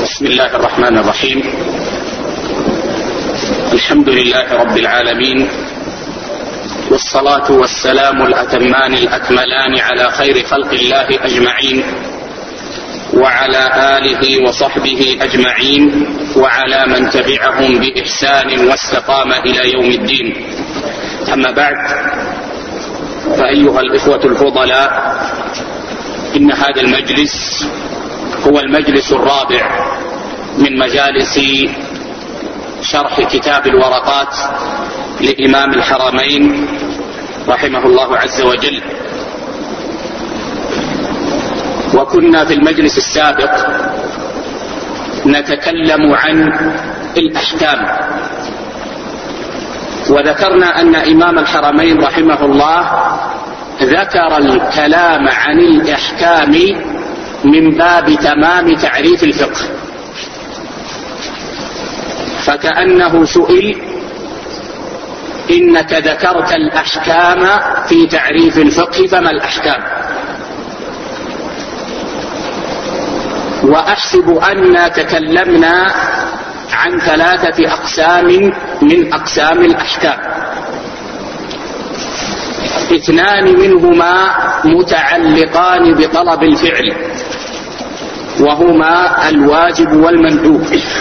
بسم الله الرحمن الرحيم. الحمد لله رب العالمين، والصلاة والسلام الأتمان الأكملان على خير خلق الله أجمعين، وعلى آله وصحبه أجمعين، وعلى من تبعهم بإحسان واستقام إلى يوم الدين. أما بعد، فأيها الإخوة الفضلاء، إن هذا المجلس هو المجلس الرابع من مجالس شرح كتاب الورقات لإمام الحرمين رحمه الله عز وجل. وكنا في المجلس السابق نتكلم عن الأحكام، وذكرنا أن إمام الحرمين رحمه الله ذكر الكلام عن الأحكام من باب تمام تعريف الفقه، فكأنه سئل: إنك ذكرت الأحكام في تعريف الفقه، فما الأحكام؟ وأحسب أن تكلمنا عن 3 أقسام من أقسام الأحكام، 2 منهما متعلقان بطلب الفعل، وهما الواجب والمندوب،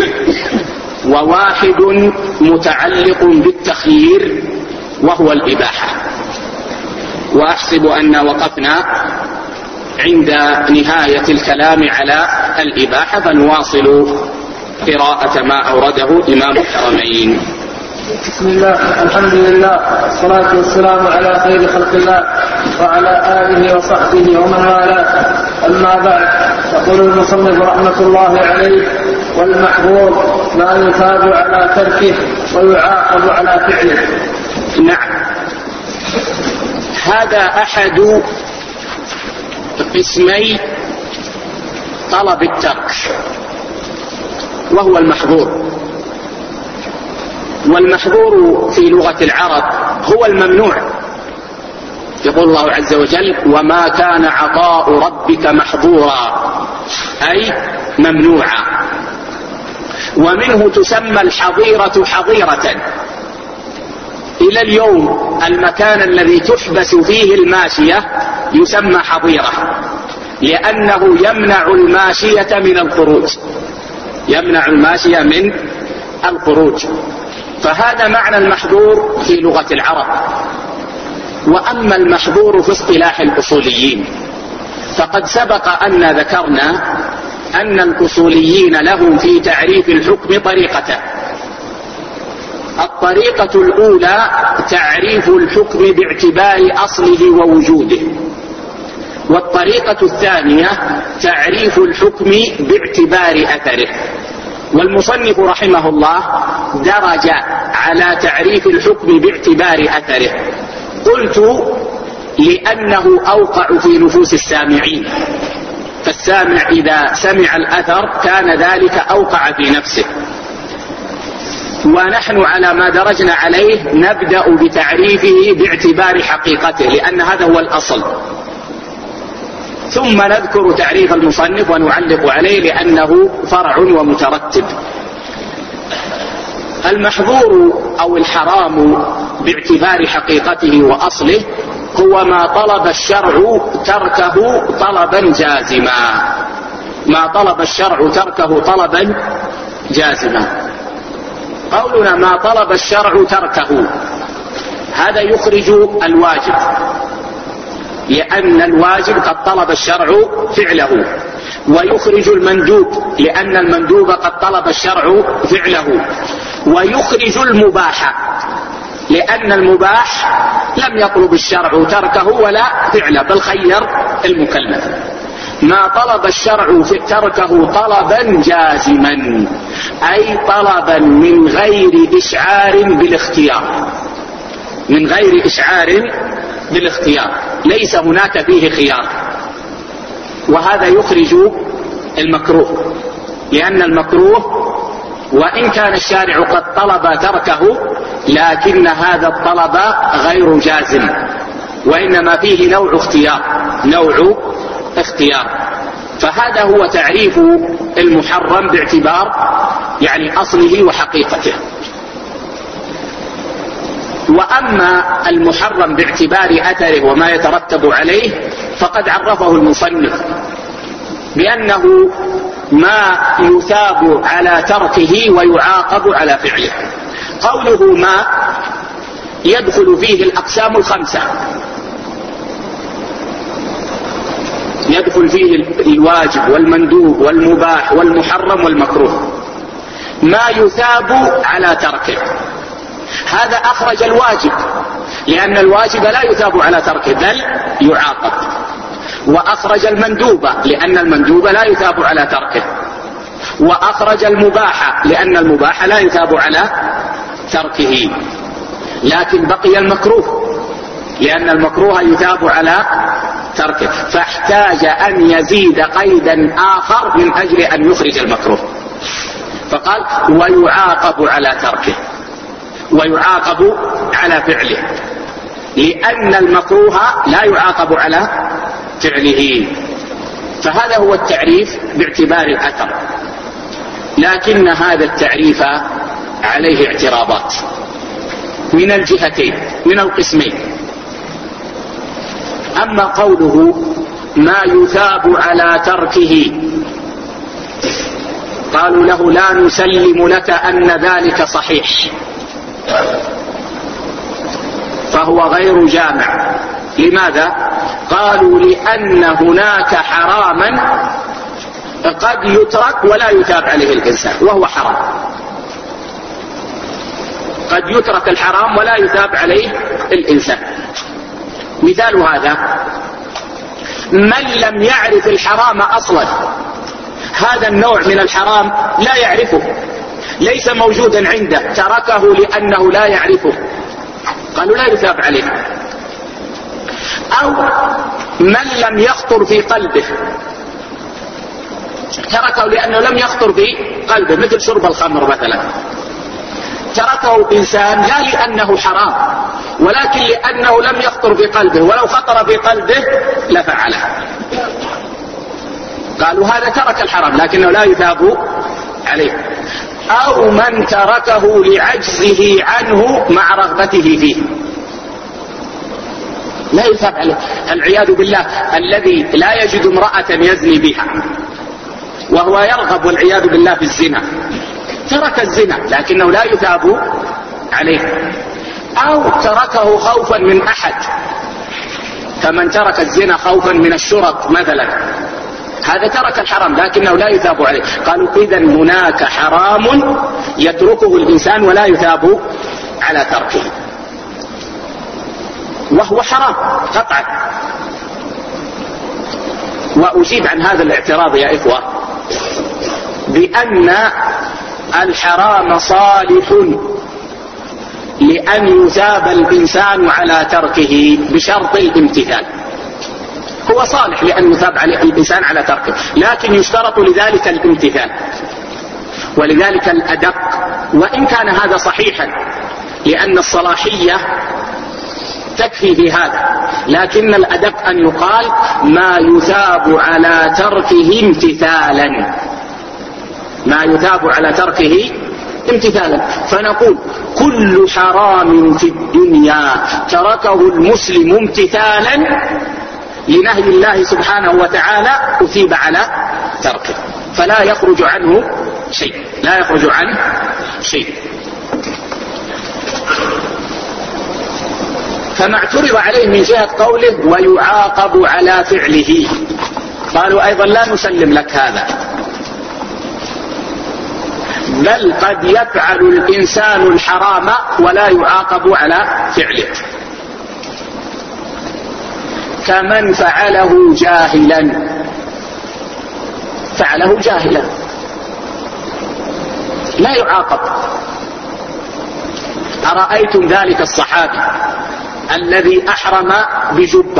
و1 متعلق بالتخيير وهو الإباحة. وأحسب أن وقفنا عند نهاية الكلام على الإباحة، فنواصل قراءة ما أورده إمام الحرمين. بسم الله، الحمد لله، والصلاة والسلام على خير خلق الله وعلى آله وصحبه ومن والاه. أما بعد، يقول المصنف رحمة الله عليه: والمحظور ما يثاب على تركه ويعاقب على فعله. نعم، هذا أحد قسمي طلب الترك، وهو المحظور. والمحظور في لغة العرب هو الممنوع. يقول الله عز وجل: وما كان عطاء ربك محظورا، أي ممنوعا. ومنه تسمى الحظيرة حظيرة. إلى اليوم المكان الذي تحبس فيه الماشية يسمى حظيرة، لأنه يمنع الماشية من الخروج، يمنع الماشية من الخروج. فهذا معنى المحظور في لغة العرب. وأما المحظور في اصطلاح الأصوليين، فقد سبق أن ذكرنا أن الأصوليين لهم في تعريف الحكم طريقتان. الطريقة الأولى تعريف الحكم باعتبار أصله ووجوده، والطريقة الثانية تعريف الحكم باعتبار أثره. والمصنف رحمه الله درج على تعريف الحكم باعتبار أثره. قلت: لأنه أوقع في نفوس السامعين، فالسامع إذا سمع الأثر كان ذلك أوقع في نفسه. ونحن على ما درجنا عليه نبدأ بتعريفه باعتبار حقيقته، لأن هذا هو الأصل، ثم نذكر تعريف المصنف ونعلق عليه لأنه فرع ومترتب. المحظور أو الحرام باعتبار حقيقته وأصله هو ما طلب الشرع تركه طلبا جازما، ما طلب الشرع تركه طلبا جازما. قولنا ما طلب الشرع تركه، هذا يخرج الواجب، لأن الواجب قد طلب الشرع فعله، ويخرج المندوب، لأن المندوب قد طلب الشرع فعله، ويخرج المباح، لأن المباح لم يطلب الشرع تركه ولا فعله، بل خير المكلف. ما طلب الشرع تركه طلبا جازما، أي طلبا من غير إشعار بالاختيار، من غير إشعار بالاختيار، ليس هناك فيه خيار. وهذا يخرج المكروه، لأن المكروه وإن كان الشارع قد طلب تركه، لكن هذا الطلب غير جازم، وإنما فيه نوع اختيار، نوع اختيار. فهذا هو تعريف المحرم باعتبار يعني أصله وحقيقته. وأما المحرم باعتبار أثره وما يترتب عليه فقد عرفه المصنف بأنه ما يثاب على تركه ويعاقب على فعله. قوله ما يدخل فيه الأقسام الخمسة، يدخل فيه الواجب والمندوب والمباح والمحرم والمكروه. ما يثاب على تركه هذا أخرج الواجب، لأن الواجب لا يثاب على تركه بل يعاقب. وأخرج المندوب لأن المندوب لا يثاب على تركه. وأخرج المباح لأن المباح لا يثاب على تركه. لكن بقي المكروه لأن المكروه يثاب على تركه، فاحتاج أن يزيد قيدا آخر من أجل أن يخرج المكروه، فقال ويعاقب على تركه ويعاقب على فعله، لأن المكروه لا يعاقب على فعله. فهذا هو التعريف باعتبار الأثر. لكن هذا التعريف عليه اعتراضات من الجهتين، من القسمين. أما قوله ما يثاب على تركه قالوا له لا نسلم لك أن ذلك صحيح، فهو غير جامع. لماذا؟ قالوا لأن هناك حراما قد يترك ولا يثاب عليه الإنسان وهو حرام. قد يترك الحرام ولا يثاب عليه الإنسان. مثال هذا من لم يعرف الحرام أصلا، هذا النوع من الحرام لا يعرفه، ليس موجودا عنده، تركه لأنه لا يعرفه، قالوا لا يثاب عليه. أو من لم يخطر في قلبه، تركه لأنه لم يخطر في قلبه، مثل شرب الخمر مثلا، تركه إنسان لا لأنه حرام ولكن لأنه لم يخطر في قلبه، ولو خطر في قلبه لفعله، قالوا هذا ترك الحرام لكنه لا يثاب عليه. أو من تركه لعجزه عنه مع رغبته فيه لا يثاب عليه. العياذ بالله الذي لا يجد امرأة يزني بها وهو يرغب والعياذ بالله في الزنا، ترك الزنا لكنه لا يثاب عليه. أو تركه خوفا من أحد، فمن ترك الزنا خوفا من الشرط مثلا هذا ترك الحرام لكنه لا يثاب عليه. قالوا إذن هناك حرام يتركه الإنسان ولا يثاب على تركه وهو حرام قطعا. وأجيب عن هذا الاعتراض يا إخوة بأن الحرام صالح لأن يثاب الإنسان على تركه بشرط الامتثال. هو صالح لأن يثاب عليه الإنسان على تركه، لكن يشترط لذلك الامتثال. ولذلك الأدق، وإن كان هذا صحيحا لأن الصلاحية تكفي في هذا، لكن الأدق أن يقال ما يثاب على تركه امتثالا، ما يثاب على تركه امتثالا. فنقول كل حرام في الدنيا تركه المسلم امتثالا لنهي الله سبحانه وتعالى أثيب على تركه، فلا يخرج عنه شيء، لا يخرج عنه شيء. فما اعترض عليه من جهة قوله ويعاقب على فعله، قالوا أيضا لا نسلم لك هذا، بل قد يفعل الإنسان الحرام ولا يعاقب على فعله، كمن فعله جاهلا، فعله جاهلا لا يعاقب. أرأيتم ذلك الصحابي الذي أحرم بجبة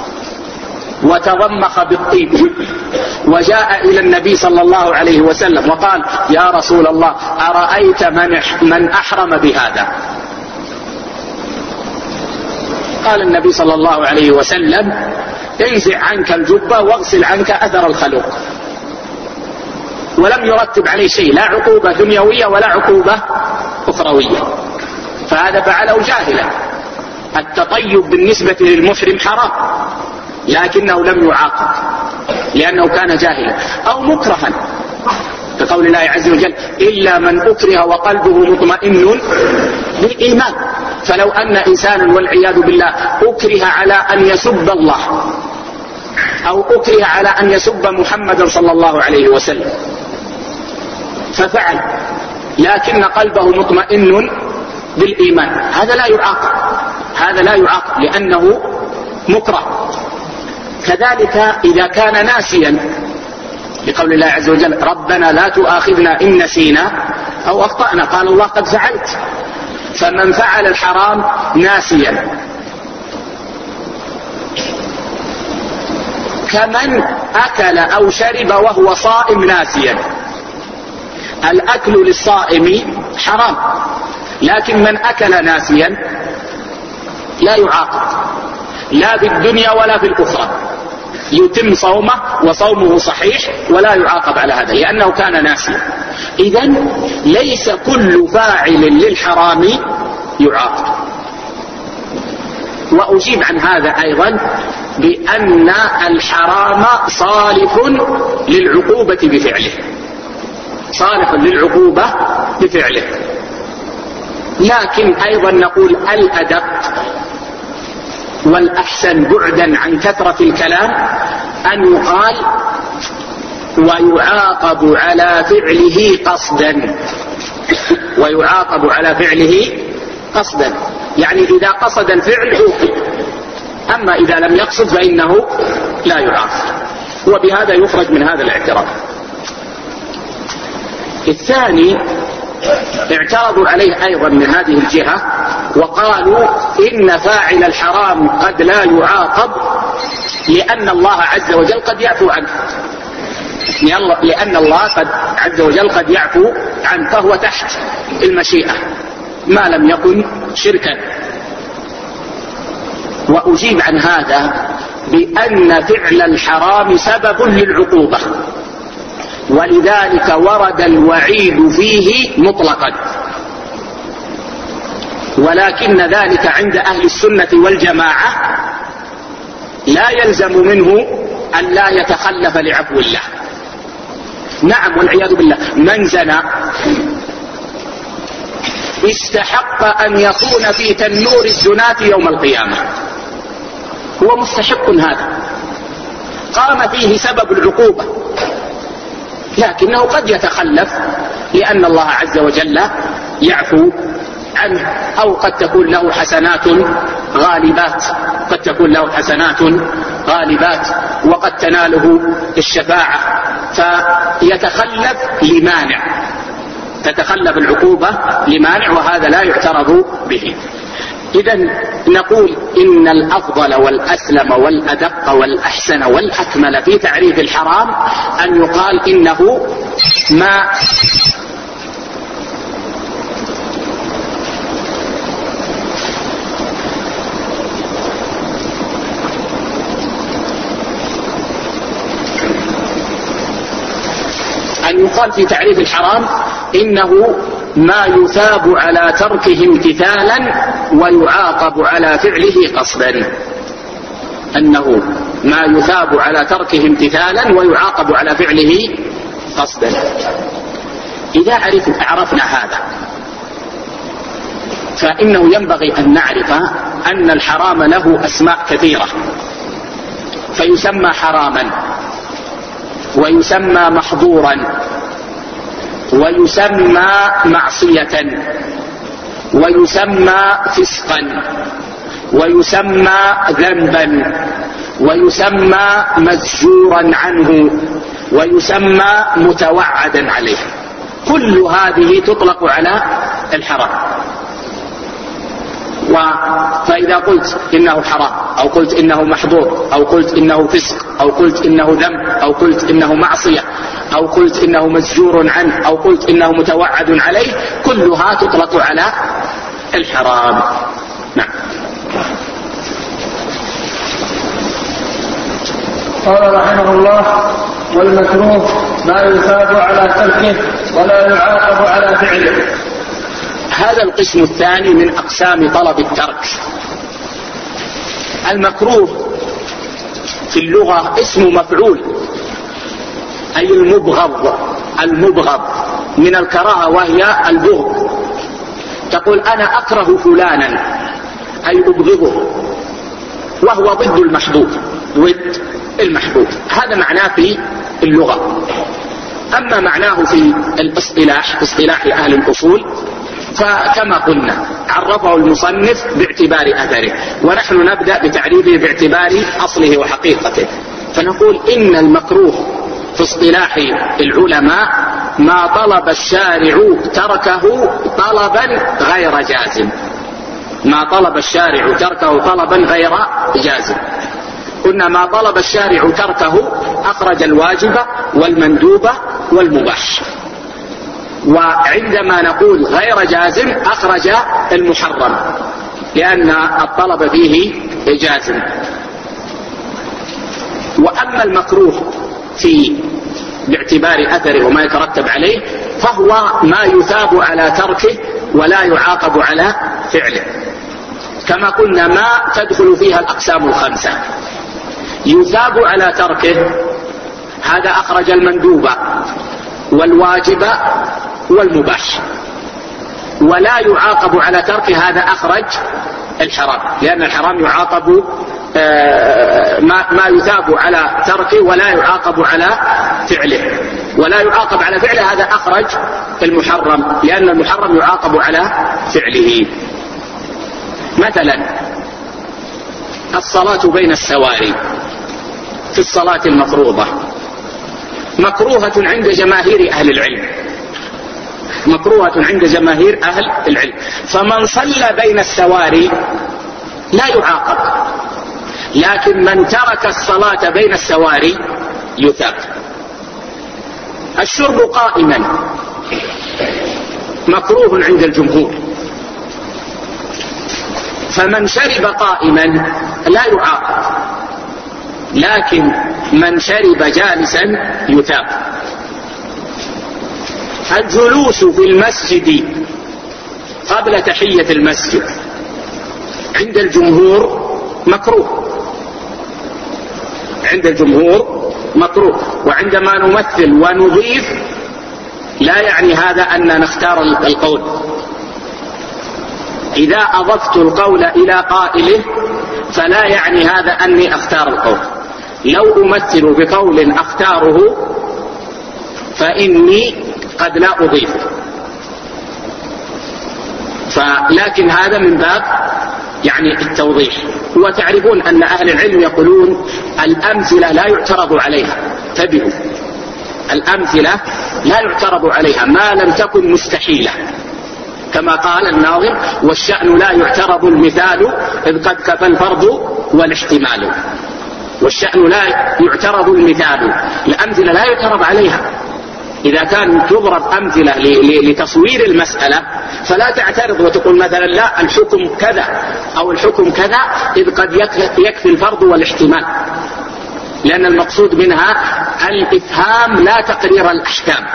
وتضمخ بالطيب وجاء إلى النبي صلى الله عليه وسلم وقال يا رسول الله أرأيت من أحرم بهذا؟ قال النبي صلى الله عليه وسلم انزع عنك الجبة واغسل عنك أثر الخلوق، ولم يرتب عليه شيء، لا عقوبة دنيوية ولا عقوبة أخروية، فهذا فعله جاهلا. التطيب بالنسبة للمحرم حرام لكنه لم يعاقب لأنه كان جاهلا، أو مكرها كقول الله عز وجل إلا من أكره وقلبه مطمئن بالإيمان. فلو أن إنسانا والعياذ بالله أكره على أن يسب الله أو أكره على أن يسب محمدا صلى الله عليه وسلم ففعل لكن قلبه مطمئن بالإيمان، هذا لا يعاقب، هذا لا يعاقب لأنه مكره. كذلك إذا كان ناسيا لقول الله عز وجل ربنا لا تؤاخذنا إن نسينا أو أخطأنا، قال الله قد فعلت. فمن فعل الحرام ناسيا كمن أكل أو شرب وهو صائم ناسيا. الأكل للصائم حرام، لكن من أكل ناسيا لا يعاقب لا في الدنيا ولا في الأخرى، يتم صومه وصومه صحيح ولا يعاقب على هذا لأنه كان ناسيا. إذن ليس كل فاعل للحرام يعاقب. وأجيب عن هذا أيضا بأن الحرام صالح للعقوبة بفعله، صالح للعقوبة بفعله. لكن أيضا نقول الأدق والأحسن بعدا عن كثرة الكلام أن يقال ويعاقب على فعله قصدا، ويعاقب على فعله قصدا، يعني إذا قصد الفعل عوقب، أما إذا لم يقصد فإنه لا يعاقب، وبهذا يخرج من هذا الاعتراف. الثاني اعترضوا عليه أيضا من هذه الجهة وقالوا إن فاعل الحرام قد لا يعاقب لأن الله عز وجل قد يعفو عنه، لأن الله قد عز وجل قد يعفو عنه، فهو تحت المشيئة ما لم يكن شركا. وأجيب عن هذا بأن فعل الحرام سبب للعقوبة، ولذلك ورد الوعيد فيه مطلقا، ولكن ذلك عند أهل السنة والجماعة لا يلزم منه أن لا يتخلف لعفو الله. نعم والعياذ بالله، من زنى استحق أن يكون في تنور الزناة يوم القيامة، هو مستحق هذا، قام فيه سبب العقوبة، لكنه قد يتخلف لأن الله عز وجل يعفو عنه، أو قد تكون له حسنات غالبات، قد تكون له حسنات غالبات، وقد تناله الشفاعة فيتخلف لمانع، تتخلف العقوبة لمانع، وهذا لا يعترض به. إذن نقول إن الأفضل والأسلم والأدق والأحسن والأكمل في تعريف الحرام أن يقال إنه ما أن يقال في تعريف الحرام إنه ما يثاب على تركه امتثالا ويعاقب على فعله قصدا، أنه ما يثاب على تركه امتثالا ويعاقب على فعله قصدا. إذا عرفنا هذا فإنه ينبغي أن نعرف أن الحرام له أسماء كثيرة، فيسمى حراما ويسمى محظورا ويسمى معصية ويسمى فسقا ويسمى ذنبا ويسمى مزجورا عنه ويسمى متوعدا عليه. كل هذه تطلق على الحرام. فإذا قلت إنه حرام أو قلت إنه محظور أو قلت إنه فسق أو قلت إنه ذنب أو قلت إنه معصية أو قلت إنه مسجور عنه أو قلت إنه متوعد عليه، كلها تطلق على الحرام. نعم. قال رحمه الله: والمكروه ما يثاب على تركه ولا يعاقب على فعله. هذا القسم الثاني من أقسام طلب الترك. المكروه في اللغة اسم مفعول، أي المبغض من الكراهة، وهي البغض. تقول أنا أكره فلانا، أي أبغضه، وهو ضد المحبوب. هذا معناه في اللغة. أما معناه في اصطلاح أهل الأصول، فكما قلنا عرفه المصنف باعتبار أثره، ونحن نبدأ بتعريفه باعتبار أصله وحقيقته. فنقول إن المكروه في اصطلاح العلماء ما طلب الشارع تركه طلبا غير جازم. ما طلب الشارع تركه طلبا غير جازم. قلنا ما طلب الشارع تركه أخرج الواجب والمندوب والمباح، وعندما نقول غير جازم أخرج المحرم، لأن الطلب فيه جازم. وأما المكروه باعتبار أثره وما يترتب عليه، فهو ما يثاب على تركه ولا يعاقب على فعله. كما قلنا ما تدخل فيها الأقسام الخمسة. يثاب على تركه، هذا أخرج المندوب والواجب والمباح. ولا يعاقب على تركه، هذا أخرج الحرام، لأن الحرام يعاقب ما يثاب على تركه ولا يعاقب على فعله. ولا يعاقب على فعله، هذا أخرج المحرم، لأن المحرم يعاقب على فعله. مثلا الصلاة بين السواري في الصلاة المفروضة مكروهة عند جماهير أهل العلم، مكروهة عند جماهير أهل العلم. فمن صلى بين السواري لا يعاقب، لكن من ترك الصلاة بين السواري يثاب. الشرب قائما مكروه عند الجمهور، فمن شرب قائما لا يعاقب، لكن من شرب جالسا يثاب. الجلوس في المسجد قبل تحية المسجد عند الجمهور مكروه، عند الجمهور مكروه. وعندما نمثل ونضيف لا يعني هذا أن نختار القول. إذا أضفت القول إلى قائله فلا يعني هذا أني أختار القول. لو أمثل بقول أختاره فإني قد لا أضيفه، لكن هذا من باب يعني التوضيح. وتعرفون أن أهل العلم يقولون الأمثلة لا يعترض عليها، انتبهوا، الأمثلة لا يعترض عليها ما لم تكن مستحيلة، كما قال الناظم: والشأن لا يعترض المثال إذ قد كفى الفرض والاحتمال. والشأن لا يعترض المثال، الأمثلة لا يعترض عليها. إذا كان تضرب أمثلة لتصوير المسألة فلا تعترض وتقول مثلا لا الحكم كذا أو الحكم كذا، إذ قد يكفي الفرض والاحتمال، لأن المقصود منها الإفهام لا تقرير الأحكام.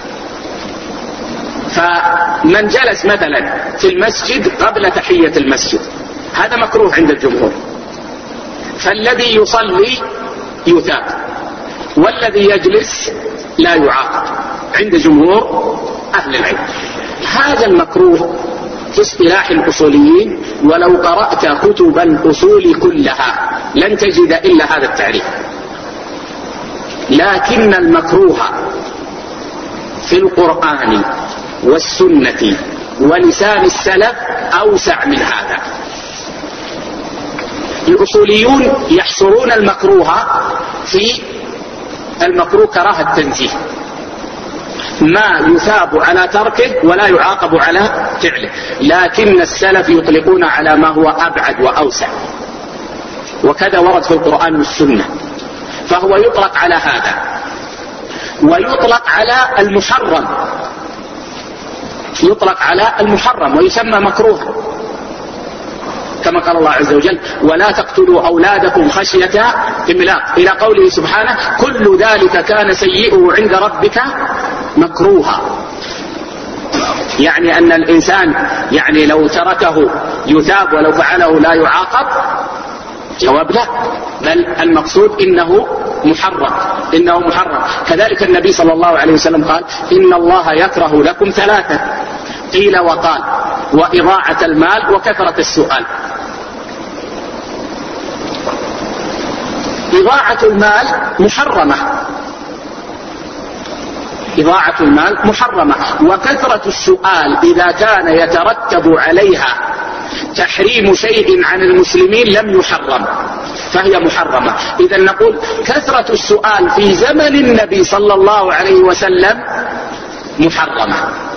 فمن جلس مثلا في المسجد قبل تحية المسجد هذا مكروه عند الجمهور، فالذي يصلي يثاب، والذي يجلس لا يعاقب عند جمهور أهل العلم. هذا المكروه في اصطلاح الأصوليين، ولو قرأت كتب الأصول كلها لن تجد إلا هذا التعريف. لكن المكروه في القرآن والسنة ولسان السلف أوسع من هذا. الأصوليون يحصرون المكروه في المكروه كراهة التنزيه، ما يثاب على تركه ولا يعاقب على فعله. لكن السلف يطلقون على ما هو أبعد وأوسع، وكذا ورد في القرآن والسنة. فهو يطلق على هذا، ويطلق على المحرم، يطلق على المحرم ويسمى مكروه، كما قال الله عز وجل ولا تقتلوا أولادكم خشية إملاق، إلى قوله سبحانه كل ذلك كان سيئه عند ربك مكروها. يعني أن الإنسان يعني لو تركه يثاب ولو فعله لا يعاقب؟ جواب لا، بل المقصود إنه محرم، إنه محرم. كذلك النبي صلى الله عليه وسلم قال إن الله يكره لكم ثلاثة، قيل وقال وإضاعة المال وكثرة السؤال. إضاعة المال محرمة، إضاعة المال محرمة، وكثرة السؤال إذا كان يترتب عليها تحريم شيء عن المسلمين لم يحرم فهي محرمة. إذا نقول كثرة السؤال في زمن النبي صلى الله عليه وسلم محرمة،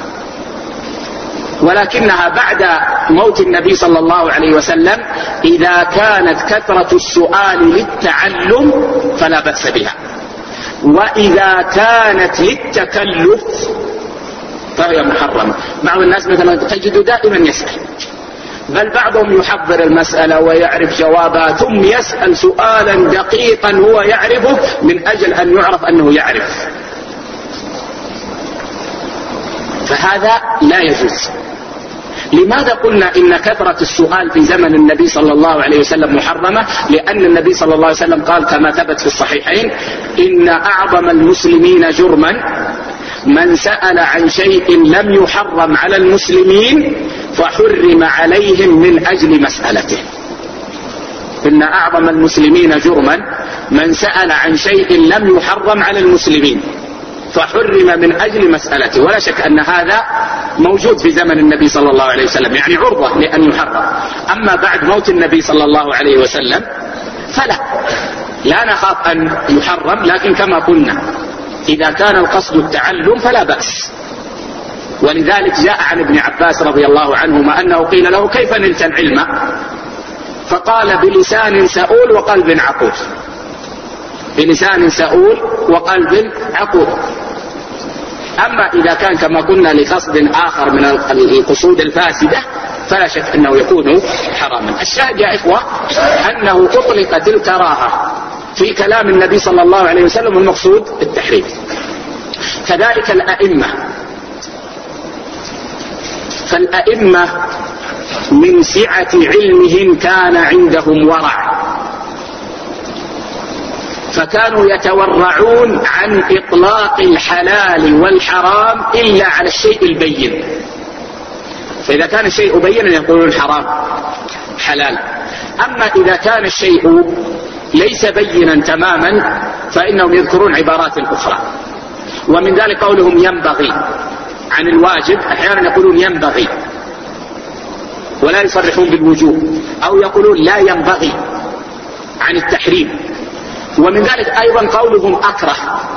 ولكنها بعد موت النبي صلى الله عليه وسلم إذا كانت كثرة السؤال للتعلم فلا بأس بها، وإذا كانت للتكلف فهي محرمة. بعض الناس مثلا تجد دائما يسأل، بل بعضهم يحضر المسألة ويعرف جوابها ثم يسأل سؤالا دقيقا هو يعرفه من أجل أن يعرف أنه يعرف، فهذا لا يجوز. لماذا قلنا إن كثرة السؤال في زمن النبي صلى الله عليه وسلم محرمة؟ لأن النبي صلى الله عليه وسلم قال كما ثبت في الصحيحين إن أعظم المسلمين جرما من سأل عن شيء لم يحرم على المسلمين فحرم عليهم من أجل مسألته. إن أعظم المسلمين جرما من سأل عن شيء لم يحرم على المسلمين فحرم من أجل مسألته. ولا شك أن هذا موجود في زمن النبي صلى الله عليه وسلم، يعني عرضة لأن يحرم. أما بعد موت النبي صلى الله عليه وسلم فلا، لا نخاف أن يحرم، لكن كما قلنا إذا كان القصد التعلم فلا بأس. ولذلك جاء عن ابن عباس رضي الله عنهما أنه قيل له كيف نلت العلم؟ فقال بلسان سؤول وقلب عقول، بلسان سؤول وقلب عقول. أما إذا كان كما قلنا لقصد آخر من القصود الفاسدة فلا شك أنه يكون حراما. الشاهد يا إخوة أنه أطلقت الكراهة في كلام النبي صلى الله عليه وسلم والمقصود التحريم. كذلك الأئمة، فالأئمة من سعة علمهم كان عندهم ورع، فكانوا يتورعون عن إطلاق الحلال والحرام إلا على الشيء البين. فإذا كان الشيء بينا يقولون حرام حلال، أما إذا كان الشيء ليس بينا تماما فإنهم يذكرون عبارات أخرى. ومن ذلك قولهم ينبغي عن الواجب، أحيانا يقولون ينبغي ولا يصرحون بالوجوب، أو يقولون لا ينبغي عن التحريم. ومن ذلك أيضا قولهم أكره.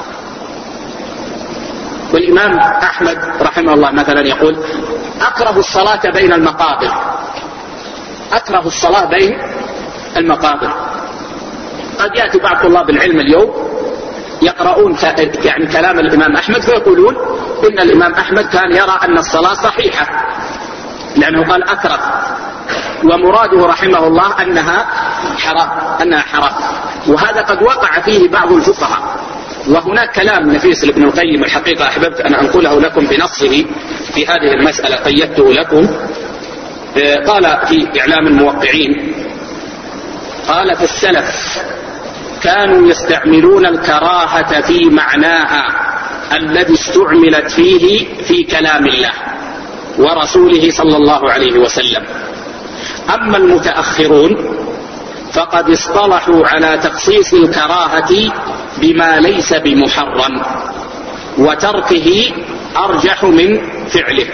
والإمام أحمد رحمه الله مثلا يقول أكره الصلاة بين المقابر، أكره الصلاة بين المقابر. قد يأتي بعض طلاب العلم اليوم يقرؤون يعني كلام الإمام أحمد فيقولون إن الإمام أحمد كان يرى أن الصلاة صحيحة لأنه قال أكره، ومراده رحمه الله أنها حرام. وهذا قد وقع فيه بعض الفقهاء. وهناك كلام نفيس لابن القيم الحقيقة أحببت أن أنقله لكم بنصه في هذه المسألة، قيدته لكم. قال في إعلام الموقعين، قال في السلف كانوا يستعملون الكراهة في معناها الذي استعملت فيه في كلام الله ورسوله صلى الله عليه وسلم. أما المتأخرون فقد اصطلحوا على تخصيص الكراهة بما ليس بمحرم، وتركه أرجح من فعله.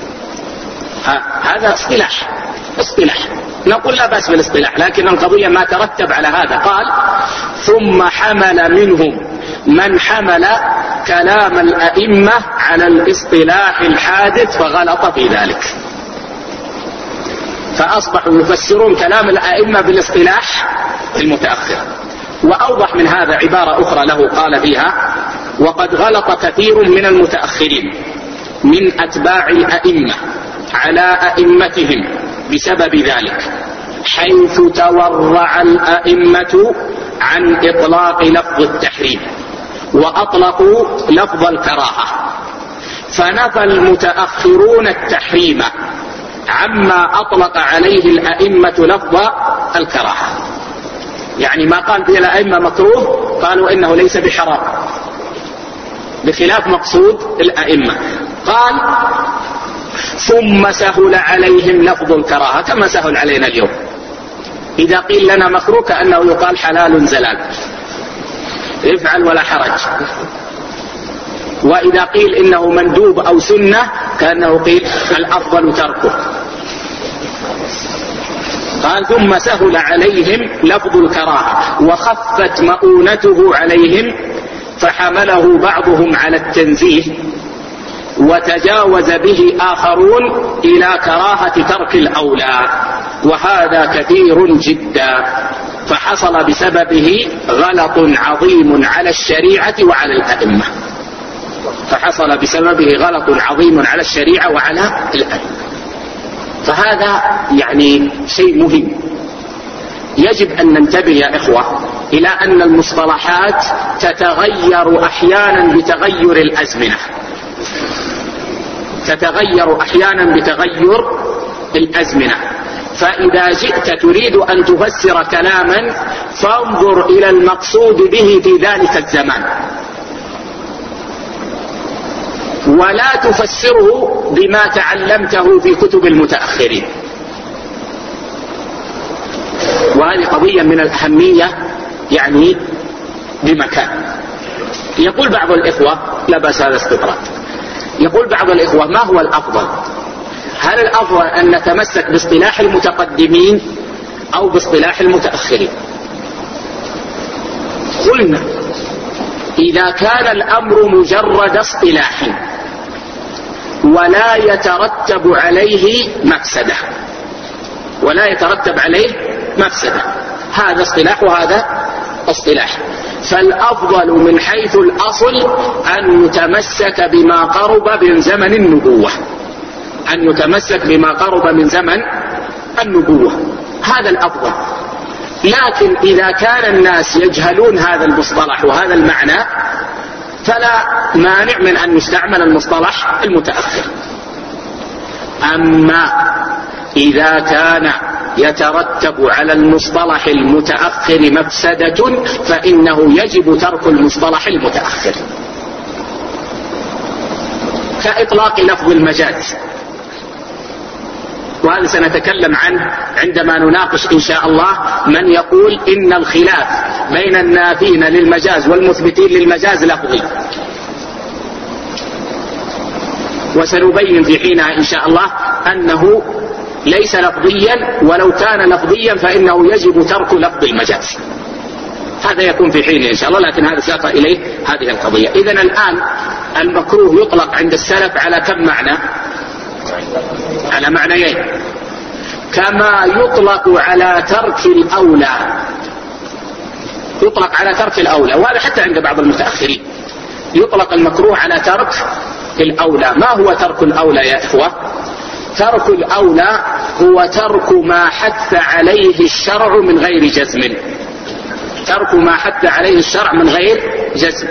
هذا اصطلاح نقول لا بأس بالاصطلاح، لكن القضية ما ترتب على هذا. قال ثم حمل منهم من حمل كلام الأئمة على الاصطلاح الحادث فغلط في ذلك، فأصبحوا يفسرون كلام الأئمة بالاصطلاح المتأخر. وأوضح من هذا عبارة أخرى له قال فيها وقد غلط كثير من المتأخرين من أتباع الأئمة على أئمتهم بسبب ذلك، حيث تورع الأئمة عن إطلاق لفظ التحريم وأطلقوا لفظ الكراهة، فنفى المتأخرون التحريم عما أطلق عليه الأئمة لفظ الكراهة. يعني ما قال فيه الأئمة مكروه قالوا إنه ليس بحرام، بخلاف مقصود الأئمة. قال ثم سهل عليهم لفظ الكراهة كما سهل علينا اليوم. إذا قيل لنا مكروه كأنه يقال حلال زلال، افعل ولا حرج. وإذا قيل إنه مندوب أو سنة كأنه قيل الأفضل تركه. قال ثم سهل عليهم لفظ الكراهة وخفت مؤونته عليهم، فحمله بعضهم على التنزيه وتجاوز به آخرون إلى كراهة ترك الأولى، وهذا كثير جدا، فحصل بسببه غلط عظيم على الشريعة وعلى الأئمة. فحصل بسببه غلط عظيم على الشريعة وعلى الأئمة. فهذا يعني شيء مهم، يجب أن ننتبه يا إخوة إلى أن المصطلحات تتغير أحيانا بتغير الأزمنة، تتغير أحيانا بتغير الأزمنة. فإذا جئت تريد أن تفسر كلاما فانظر إلى المقصود به في ذلك الزمان، ولا تفسره بما تعلمته في كتب المتأخرين. وهذه قضية من الأهمية يعني بمكان. يقول بعض الإخوة، لا بأس هذا استطراد، يقول بعض الإخوة ما هو الأفضل؟ هل الأفضل أن نتمسك باصطلاح المتقدمين أو باصطلاح المتأخرين؟ قلنا إذا كان الأمر مجرد اصطلاح ولا يترتب عليه مفسدة، ولا يترتب عليه مفسدة، هذا اصطلاح وهذا اصطلاح، فالأفضل من حيث الأصل أن يتمسك بما قرب من زمن النبوة، أن يتمسك بما قرب من زمن النبوة، هذا الأفضل. لكن إذا كان الناس يجهلون هذا المصطلح وهذا المعنى فلا مانع من أن يستعمل المصطلح المتأخر. أما إذا كان يترتب على المصطلح المتأخر مفسدة فإنه يجب ترك المصطلح المتأخر، كإطلاق لفظ المجاز، وهذا سنتكلم عنه عندما نناقش إن شاء الله من يقول إن الخلاف بين النافين للمجاز والمثبتين للمجاز لفظي، وسنبين في حينها إن شاء الله أنه ليس لفظيا، ولو كان لفظيا فإنه يجب ترك لفظ المجاز. هذا يكون في حينه إن شاء الله، لكن هذا سيأتي إليه هذه القضية. إذن الآن المكروه يطلق عند السلف على كم معنى؟ على معنيين، كما يطلق على ترك الأولى، يطلق على ترك الأولى، وهذا حتى عند بعض المتأخرين يطلق المكروه على ترك الأولى. ما هو ترك الأولى يا إخوة؟ ترك الأولى هو ترك ما حث عليه الشرع من غير جزم، ترك ما حث عليه الشرع من غير جزم،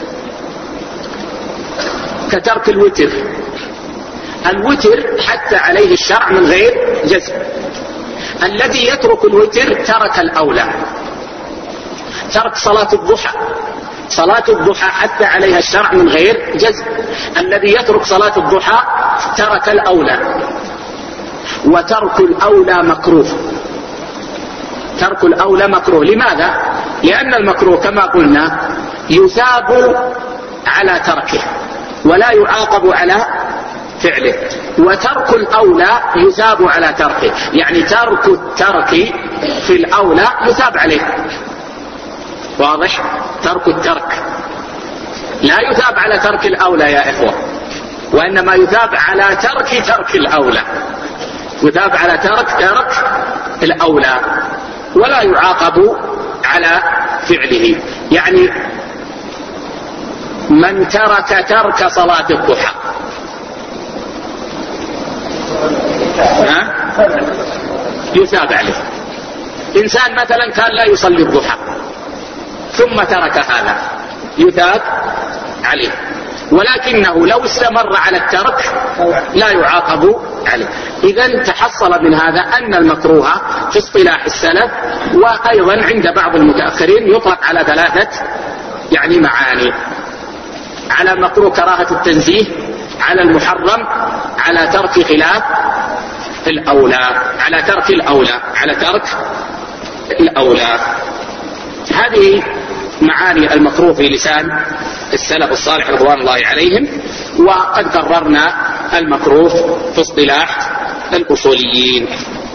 كترك الوتر. الوتر حث عليه الشرع من غير جزم، الذي يترك الوتر ترك الأولى. ترك صلاة الضحى، صلاة الضحى حث عليها الشرع من غير جزم، الذي يترك صلاة الضحى ترك الأولى. وترك الأولى مكروه، ترك الأولى مكروه. لماذا؟ لأن المكروه كما قلنا يثاب على تركه ولا يعاقب على فعله، وترك الأولى يثاب على تركه، يعني ترك الترك في الأولى يثاب عليه. واضح؟ ترك الترك لا يثاب على ترك الأولى يا إخوة، وإنما يثاب على ترك الأولى، يثاب على ترك الأولى ولا يعاقب على فعله. يعني من ترك صلاة الضحى يثاب عليه، إنسان مثلا كان لا يصلي الضحى ثم ترك هذا يثاب عليه، ولكنه لو استمر على الترك لا يعاقب عليه. إذن تحصل من هذا أن المكروه في اصطلاح السلف وأيضا عند بعض المتأخرين يطلق على ثلاثة يعني معاني: على مكروه كراهة التنزيه، على المحرم، على ترك خلاف الأولى، على ترك الأولى، على ترك الأولى. هذه معاني المكروه في لسان السلف الصالح رضوان الله عليهم، وقد قررنا المكروه في اصطلاح الأصوليين.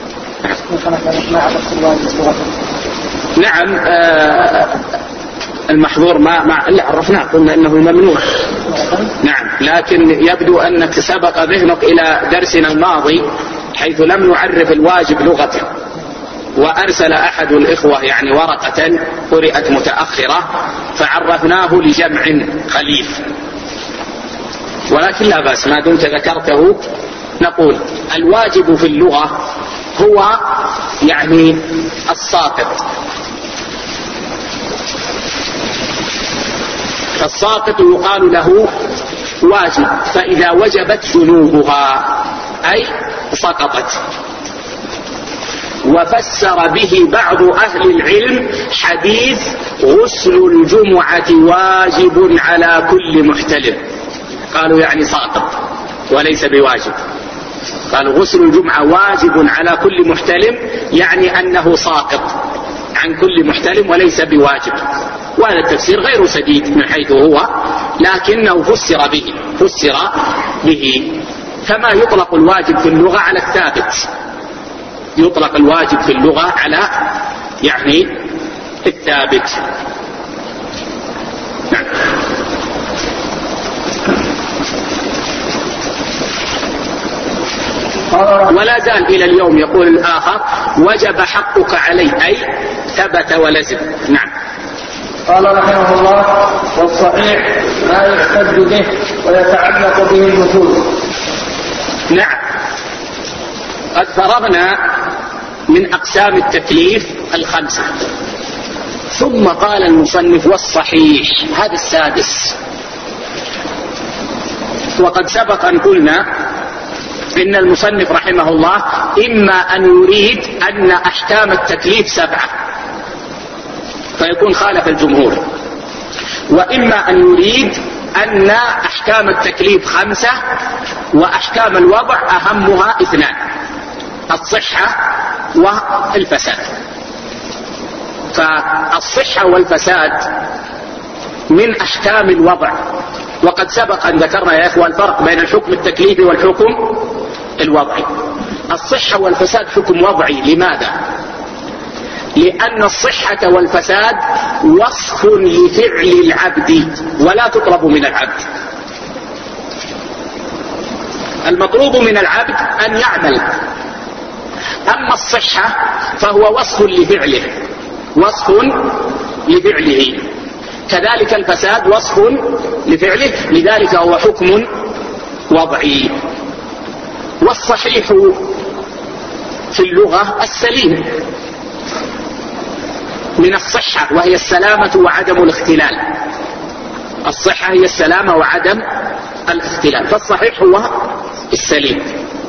نعم، المحظور ما عرفناه، قلنا انه ممنوع. نعم، لكن يبدو انك سبق ذهنك الى درسنا الماضي حيث لم نعرف الواجب لغة، وارسل احد الاخوة يعني ورقة قرأت متأخرة فعرفناه لجمع خليف، ولكن لا بأس ما دمت ذكرته. نقول الواجب في اللغة هو يعني الساقط، فالساقط يقال له واجب، فإذا وجبت ذنوبها أي سقطت. وفسر به بعض أهل العلم حديث غسل الجمعة واجب على كل محتلم، قالوا يعني ساقط وليس بواجب. قالوا غسل الجمعة واجب على كل محتلم، يعني أنه ساقط عن كل محتلم وليس بواجب. وهذا التفسير غير سديد من حيث هو، لكنه فسر به كما يطلق الواجب في اللغة على الثابت، يطلق الواجب في اللغة على يعني الثابت. نعم. ولا زال إلى اليوم يقول الآخر وجب حقك علي، أي ثبت ولزم. نعم. قال رحمه الله: والصحيح ما يحتج به ويتعلق به النفوذ. نعم، قد فرغنا من أقسام التكليف الخمسة، ثم قال المصنف والصحيح، هذا السادس. وقد سبق أن قلنا إن المصنف رحمه الله إما أن يريد أن أحكام التكليف 7 فيكون خالف الجمهور، وإما أن يريد أن أحكام التكليف 5 وأحكام الوضع أهمها 2: الصحة والفساد. فالصحة والفساد من أحكام الوضع، وقد سبق أن ذكرنا يا إخوة الفرق بين الحكم التكليفي والحكم الوضعي. الصحة والفساد حكم وضعي. لماذا؟ لأن الصحة والفساد وصف لفعل العبد ولا تطلب من العبد. المطلوب من العبد أن يعمل، أما الصحة فهو وصف لفعله، وصف لفعله. كذلك الفساد وصف لفعله، لذلك هو حكم وضعي. والصحيح في اللغة السليم من الصحة، وهي السلامة وعدم الاختلال. الصحة هي السلامة وعدم الاختلال، فالصحيح هو السليم.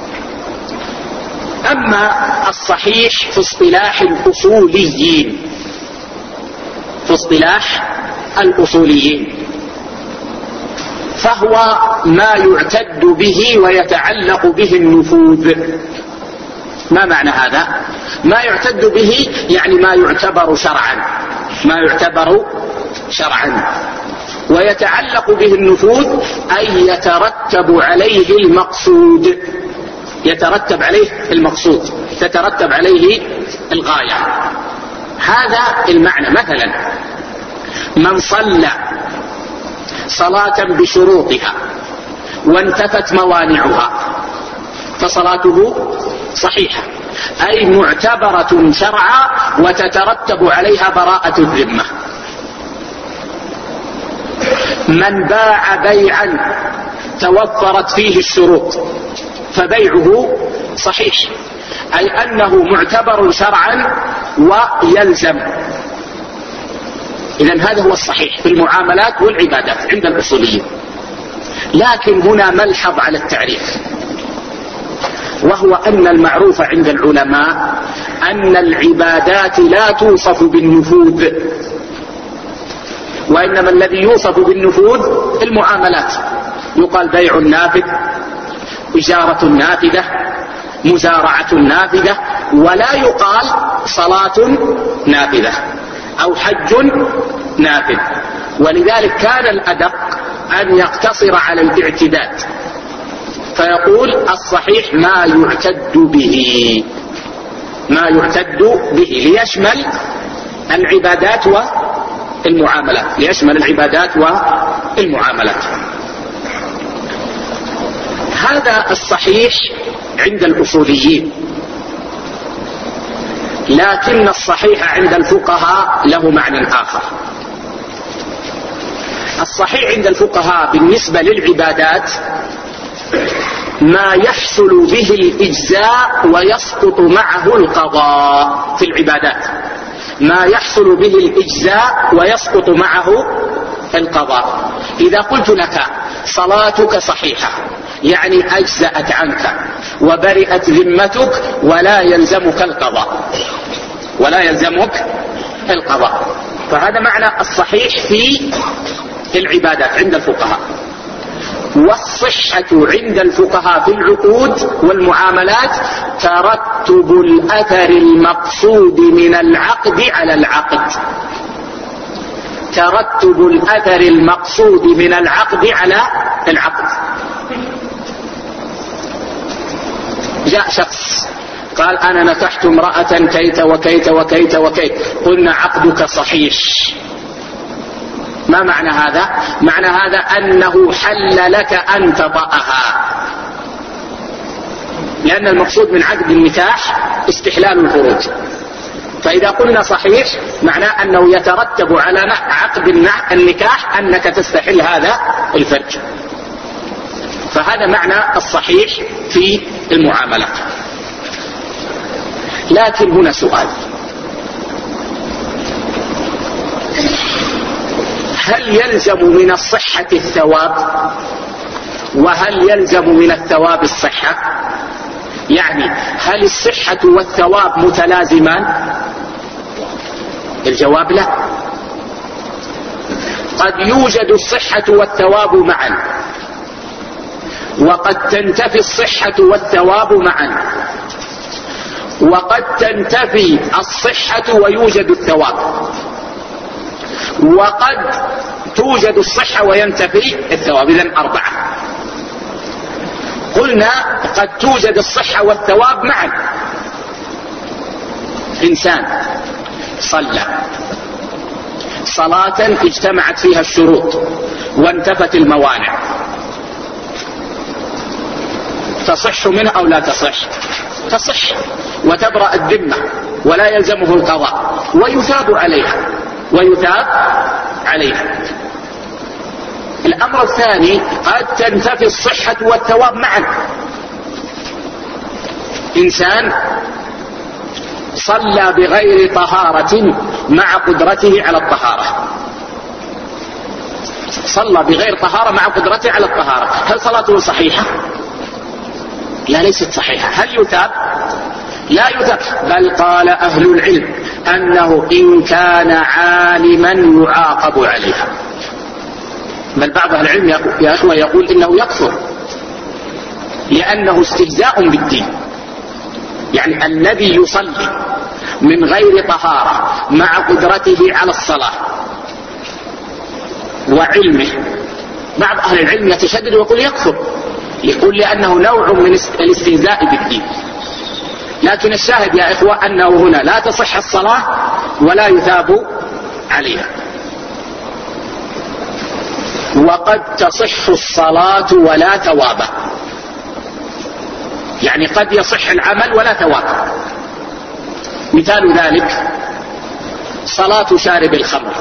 أما الصحيح في اصطلاح الأصوليين، في اصطلاح الأصوليين فهو ما يعتد به ويتعلق به النفوذ. ما معنى هذا؟ ما يعتد به يعني ما يعتبر شرعا، ما يعتبر شرعا. ويتعلق به النفوذ أي يترتب عليه المقصود، يترتب عليه المقصود، تترتب عليه الغاية. هذا المعنى. مثلا من صلى صلاة بشروطها وانتفت موانعها فصلاته صحيحة، أي معتبرة شرعا وتترتب عليها براءة الذمة. من باع بيعا توفرت فيه الشروط فبيعه صحيح، أي أنه معتبر شرعا ويلزم. إذن هذا هو الصحيح في المعاملات والعبادات عند الأصوليين. لكن هنا ملحظ على التعريف، وهو أن المعروف عند العلماء أن العبادات لا توصف بالنفوذ، وإنما الذي يوصف بالنفوذ المعاملات. يقال بيع نافذ، إجارة نافذة، مزارعة نافذة، ولا يقال صلاة نافذة أو حج نافذ. ولذلك كان الأدق أن يقتصر على الاعتداد فيقول الصحيح ما يعتد به، ما يعتد به، ليشمل العبادات والمعاملات، ليشمل العبادات والمعاملات. هذا الصحيح عند الأصوليين، لكن الصحيح عند الفقهاء له معنى آخر. الصحيح عند الفقهاء بالنسبة للعبادات ما يحصل به الإجزاء ويسقط معه القضاء. في العبادات ما يحصل به الإجزاء ويسقط معه القضاء. إذا قلت لك صلاتك صحيحة يعني أجزأت عنك وبرئت ذمتك ولا يلزمك القضاء، ولا يلزمك القضاء. فهذا معنى الصحيح في العبادات عند الفقهاء. والصحة عند الفقهاء في العقود والمعاملات ترتب الأثر المقصود من العقد على العقد، ترتب الأثر المقصود من العقد على العقد. جاء شخص قال أنا نكحت امرأة كيت وكيت وكيت وكيت، قلنا عقدك صحيح. ما معنى هذا؟ معنى هذا أنه حل لك أن تطأها، لأن المقصود من عقد النكاح استحلال الفروج. فإذا قلنا صحيح معناه أنه يترتب على عقد النكاح أنك تستحل هذا الفرج. فهذا معنى الصحيح في المعاملات. لكن هنا سؤال: هل يلزم من الصحة الثواب؟ وهل يلزم من الثواب الصحة؟ يعني هل الصحة والثواب متلازمان؟ الجواب لا. قد يوجد الصحة والثواب معا، وقد تنتفي الصحة والثواب معا، وقد تنتفي الصحة ويوجد الثواب، وقد توجد الصحة وينتفي الثواب. إذن 4. قلنا قد توجد الصحة والثواب معا. إنسان صلى صلاة اجتمعت فيها الشروط وانتفت الموانع، تصح منها أو لا تصح؟ تصح وتبرأ الذمة ولا يلزمه القضاء ويثاب عليها، ويثاب عليها. الأمر الثاني: قد تنتفي الصحة والثواب معا. إنسان صلى بغير طهارة مع قدرته على الطهارة، صلى بغير طهارة مع قدرته على الطهارة، هل صلاته صحيحة؟ لا، ليست صحيحة. هل يثاب؟ لا يثاب. بل قال أهل العلم أنه إن كان عالما يعاقب عليها. بل بعض أهل العلم يا أخوة يقول إنه يكفر، لأنه استهزاء بالدين. يعني الذي يصلي من غير طهارة مع قدرته على الصلاة وعلمه، بعض أهل العلم يتشدد ويقول يكفر، يقول لأنه نوع من الاستهزاء بالدين. لكن الشاهد يا إخوة أنه هنا لا تصح الصلاة ولا يثاب عليها. وقد تصح الصلاة ولا ثواب، يعني قد يصح العمل ولا ثواب. مثال ذلك صلاة شارب الخمر.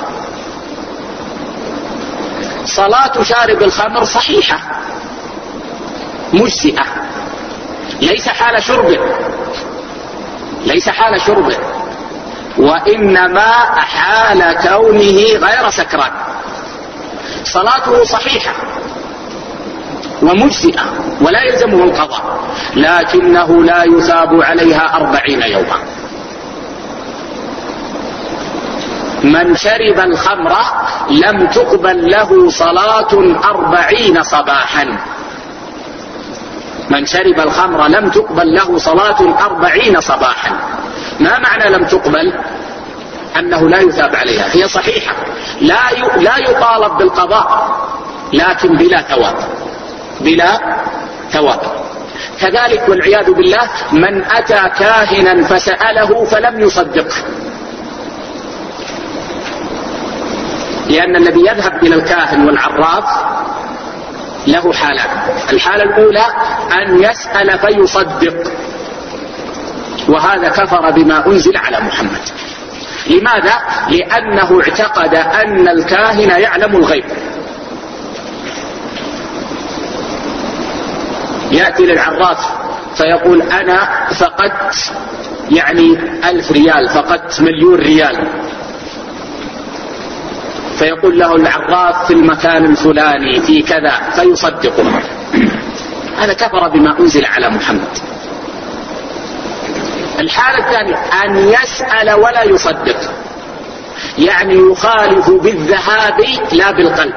صلاة شارب الخمر صحيحة مجزئة، ليس حال شربه، ليس حال شربه، وإنما حال كونه غير سكران. صلاته صحيحة ومجزئة ولا يلزمه القضاء، لكنه لا يثاب عليها 40 يوما. من شرب الخمر لم تقبل له صلاة 40 صباحا. من شرب الخمر لم تقبل له صلاة 40 صباحا. ما معنى لم تقبل؟ أنه لا يثاب عليها، هي صحيحة لا يطالب بالقضاء، لكن بلا ثواب، بلا ثواب. كذلك والعياذ بالله من أتى كاهنا فسأله فلم يصدقه، لأن الذي يذهب إلى الكاهن والعراف له حالان. الحالة الأولى أن يسأل فيصدق، وهذا كفر بما أنزل على محمد. لماذا؟ لأنه اعتقد أن الكاهن يعلم الغيب. يأتي للعراف فيقول أنا فقدت 1000 ريال، فقدت 1,000,000 ريال، فيقول له العراف في المكان الفلاني في كذا، فيصدقه. هذا كفر بما أنزل على محمد. الحالة الثانية أن يسأل ولا يصدق، يعني يخالف بالذهاب لا بالقلب.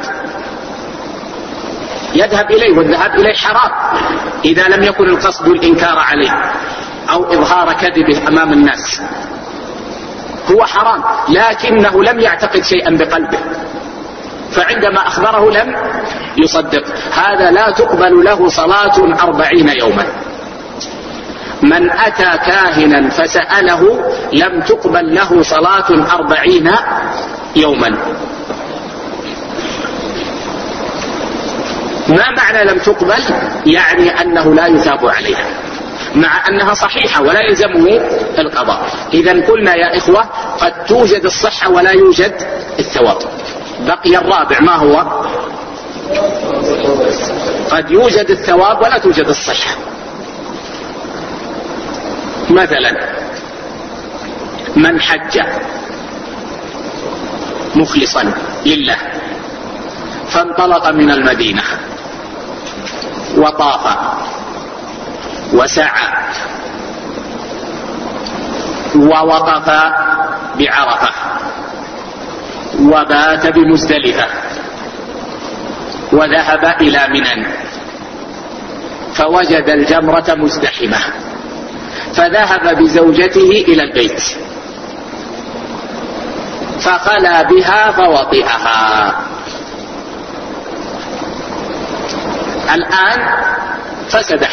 يذهب إليه والذهاب إليه حرام إذا لم يكن القصد الإنكار عليه أو إظهار كذبه أمام الناس، هو حرام، لكنه لم يعتقد شيئا بقلبه، فعندما أخبره لم يصدق. هذا لا تقبل له صلاة 40 يوما. من أتى كاهنا فسأله لم تقبل له صلاة 40 يوما. ما معنى لم تقبل؟ يعني أنه لا يثاب عليها، مع أنها صحيحة ولا يلزمه القضاء. إذا قلنا يا إخوة قد توجد الصحة ولا يوجد الثواب. بقي الرابع، ما هو؟ قد يوجد الثواب ولا توجد الصحة. مثلا من حج مخلصا لله فانطلق من المدينة وطاف وسعى ووقف بعرفة وبات بمزدلفة وذهب إلى منى فوجد الجمرة مزدحمة، فذهب بزوجته إلى البيت فخلى بها فوطئها. الآن فسد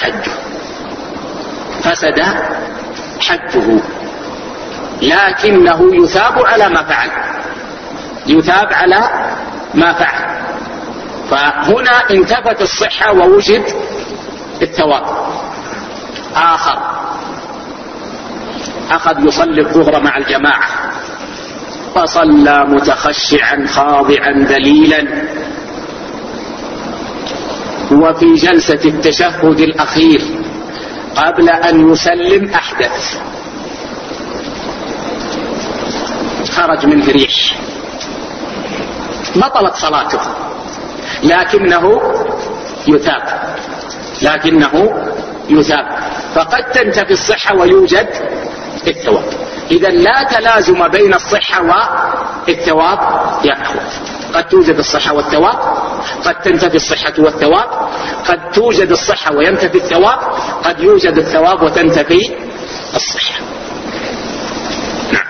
حجه، لكنه يثاب على ما فعل، يثاب على ما فعل. فهنا انتفت الصحة ووجد الثواب. آخر أخذ يصلي الظهر مع الجماعة فصلى متخشعا خاضعا ذليلا، وفي جلسة التشهد الأخير قبل أن يسلم أحدث، خرج منه ريح، بطلت صلاته، لكنه يثاب. فقد تنتفي الصحة ويوجد الثواب. إذا لا تلازم بين الصحة والثواب يا أخوة. قد توجد الصحة والثواب، قد تنتفي الصحة والثواب، قد توجد الصحة وينتفي الثواب، قد يوجد الثواب وتنتفي الصحة. نعم.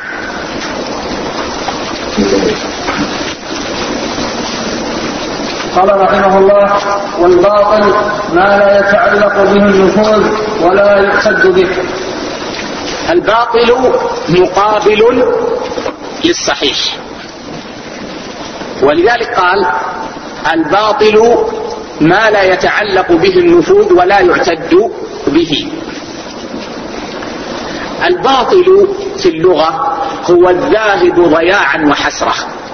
قال رحمه الله: والباطل ما لا يتعلق به النفوذ ولا يقصد به. الباطل مقابل للصحيح، ولذلك قال الباطل ما لا يتعلق به النفوذ ولا يعتد به. الباطل في اللغة هو الذاهب ضياعا وحسرة،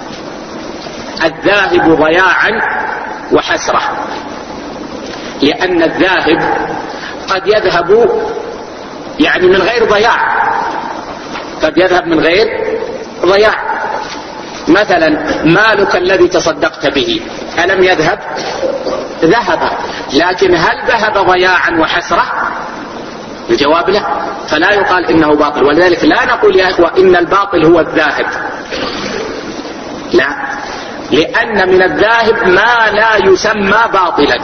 الذاهب ضياعا وحسرة، لأن الذاهب قد يذهب يعني من غير ضياع، قد يذهب من غير ضياع. مثلا مالك الذي تصدقت به ألم يذهب؟ ذهب، لكن هل ذهب ضياعا وحسرة؟ الجواب لا، فلا يقال إنه باطل. ولذلك لا نقول يا إخوة إن الباطل هو الذاهب، لا، لأن من الذاهب ما لا يسمى باطلا،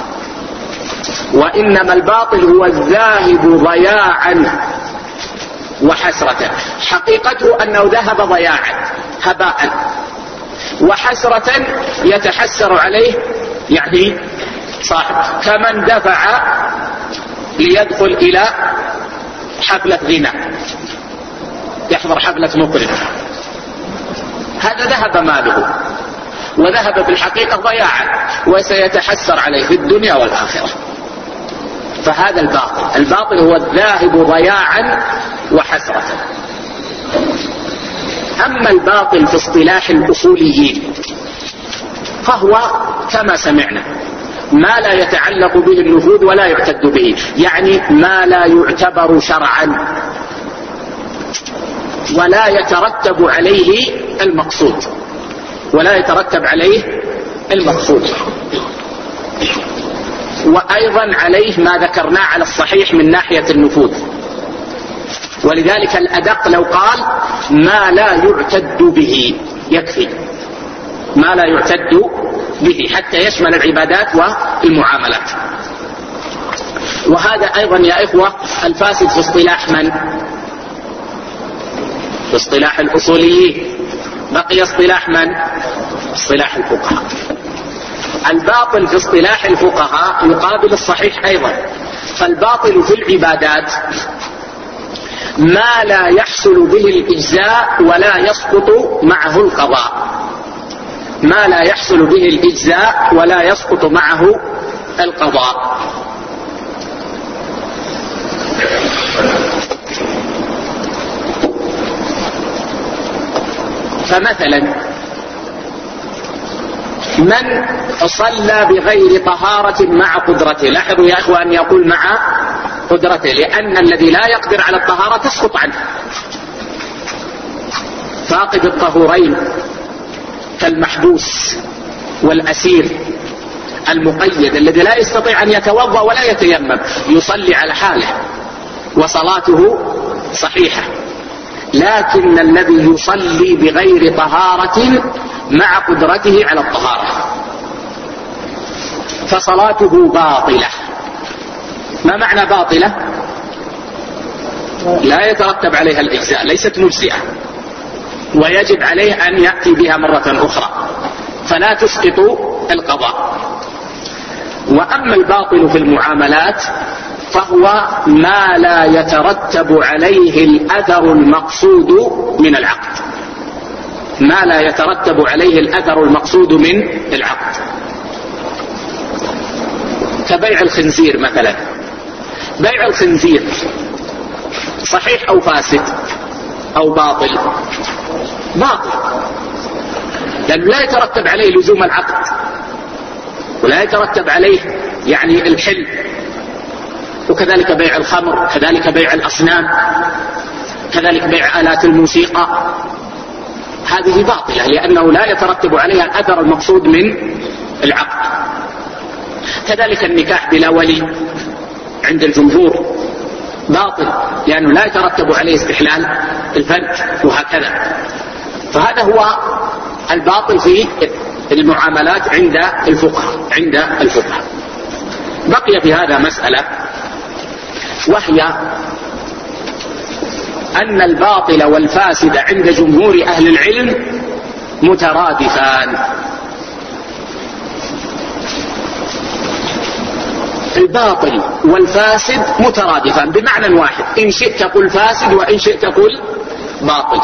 وإنما الباطل هو الذاهب ضياعا وحسرة. حقيقته أنه ذهب ضياعا هباء، وحسرة يتحسر عليه يعني صاحب، كمن دفع ليدخل إلى حفلة غنى، يحضر حفلة مطرب، هذا ذهب ماله وذهب في الحقيقة ضياعا، وسيتحسر عليه في الدنيا والآخرة. فهذا الباطل، الباطل هو الذاهب ضياعا وحسرة. أما الباطل في اصطلاح الأصوليين فهو كما سمعنا ما لا يتعلق به النفوذ ولا يعتد به، يعني ما لا يعتبر شرعا ولا يترتب عليه المقصود، ولا يترتب عليه المقصود، وأيضا عليه ما ذكرناه على الصحيح من ناحية النفوذ. ولذلك الأدق لو قال ما لا يعتد به يكفي، ما لا يعتد به حتى يشمل العبادات والمعاملات. وهذا أيضا يا إخوة الفاسد في اصطلاح من؟ في اصطلاح الأصوليين. بقي اصطلاح من؟ اصطلاح الفقهاء. الباطل في اصطلاح الفقهاء يقابل الصحيح أيضا. فالباطل في العبادات ما لا يحصل به الإجزاء ولا يسقط معه القضاء، ما لا يحصل به الإجزاء ولا يسقط معه القضاء. فمثلا من صلى بغير طهارة مع قدرته، لاحظوا يا أخوة أن يقول مع قدرته، لأن الذي لا يقدر على الطهارة تسقط عنه. فاقد الطهورين كالمحبوس والأسير المقيد الذي لا يستطيع أن يتوضأ ولا يتيمم يصلي على حاله وصلاته صحيحة، لكن الذي يصلي بغير طهارة مع قدرته على الطهارة فصلاته باطلة. ما معنى باطلة؟ لا يترتب عليها الإجزاء، ليست مجزئة، ويجب عليه أن يأتي بها مرة أخرى، فلا تسقط القضاء. وأما الباطل في المعاملات فهو ما لا يترتب عليه الأثر المقصود من العقد، ما لا يترتب عليه الأثر المقصود من العقد، كبيع الخنزير مثلا. بيع الخنزير صحيح أو فاسد أو باطل؟ باطل، لأنه لا يترتب عليه لزوم العقد، ولا يترتب عليه يعني الحل. وكذلك بيع الخمر، كذلك بيع الأصنام، كذلك بيع آلات الموسيقى، هذه باطلة لأنه لا يترتب عليها الأثر المقصود من العقد. كذلك النكاح بلا ولي عند الجمهور باطل لأنه لا يترتب عليه استحلال الفرج، وهكذا. فهذا هو الباطل في المعاملات عند الفقهاء. بقي في هذا مسألة، وهي أن الباطل والفاسد عند جمهور أهل العلم مترادفان. الباطل والفاسد مترادفان بمعنى واحد، إن شئت قل فاسد وإن شئت قل باطل،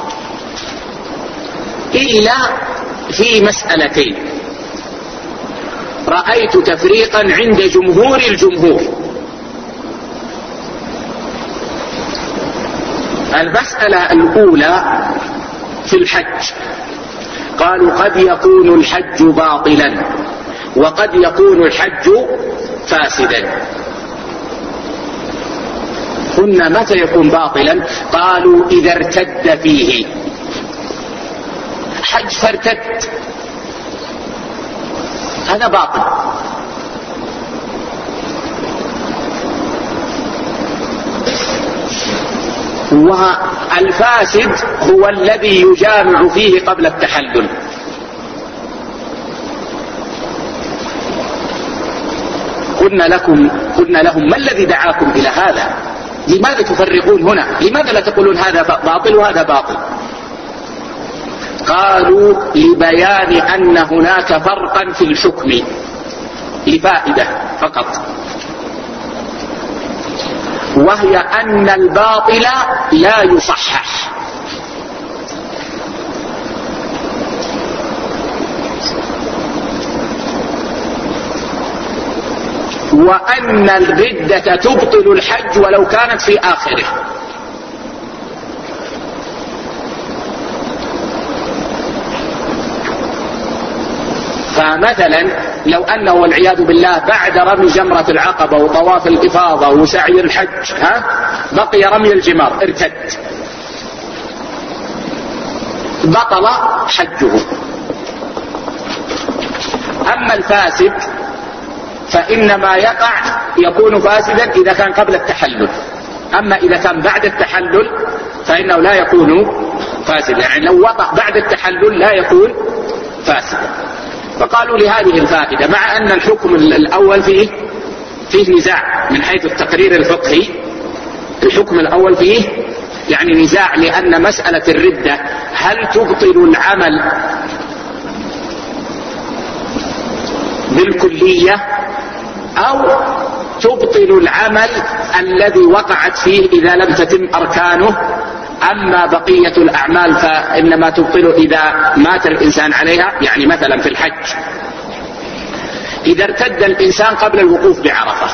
إلا في مسألتين رأيت تفريقا عند جمهور الجمهور. المسألة الأولى في الحج، قالوا قد يكون الحج باطلا وقد يكون الحج فاسدا. قلنا متى يكون باطلا؟ قالوا إذا ارتد فيه، الحج فارتد، هذا باطل. والفاسد هو الذي يجامع فيه قبل التحلل. قلنا لهم ما الذي دعاكم إلى هذا؟ لماذا تفرقون هنا؟ لماذا لا تقولون هذا باطل وهذا باطل؟ قالوا لبيان أن هناك فرقا في الحكم، لفائدة فقط، وهي أن الباطل لا يصحح، وأن الردة تبطل الحج ولو كانت في آخره. فمثلا لو أنه والعياذ بالله بعد رمي جمرة العقبة وطواف الإفاضة وسعي الحج بقي رمي الجمار، ارتد، بطل حجه. أما الفاسد فإنما يكون فاسدا إذا كان قبل التحلل، أما إذا كان بعد التحلل فإنه لا يكون فاسدا، يعني لو وقع بعد التحلل لا يكون فاسدا. فقالوا لهذه الفائدة، مع أن الحكم الأول فيه نزاع من حيث التقرير الفقهي، الحكم الأول فيه يعني نزاع، لأن مسألة الردة هل تبطل العمل بالكلية أو تبطل العمل الذي وقعت فيه إذا لم تتم أركانه، أما بقية الأعمال فإنما تبطل إذا مات الإنسان عليها. يعني مثلا في الحج إذا ارتد الإنسان قبل الوقوف بعرفة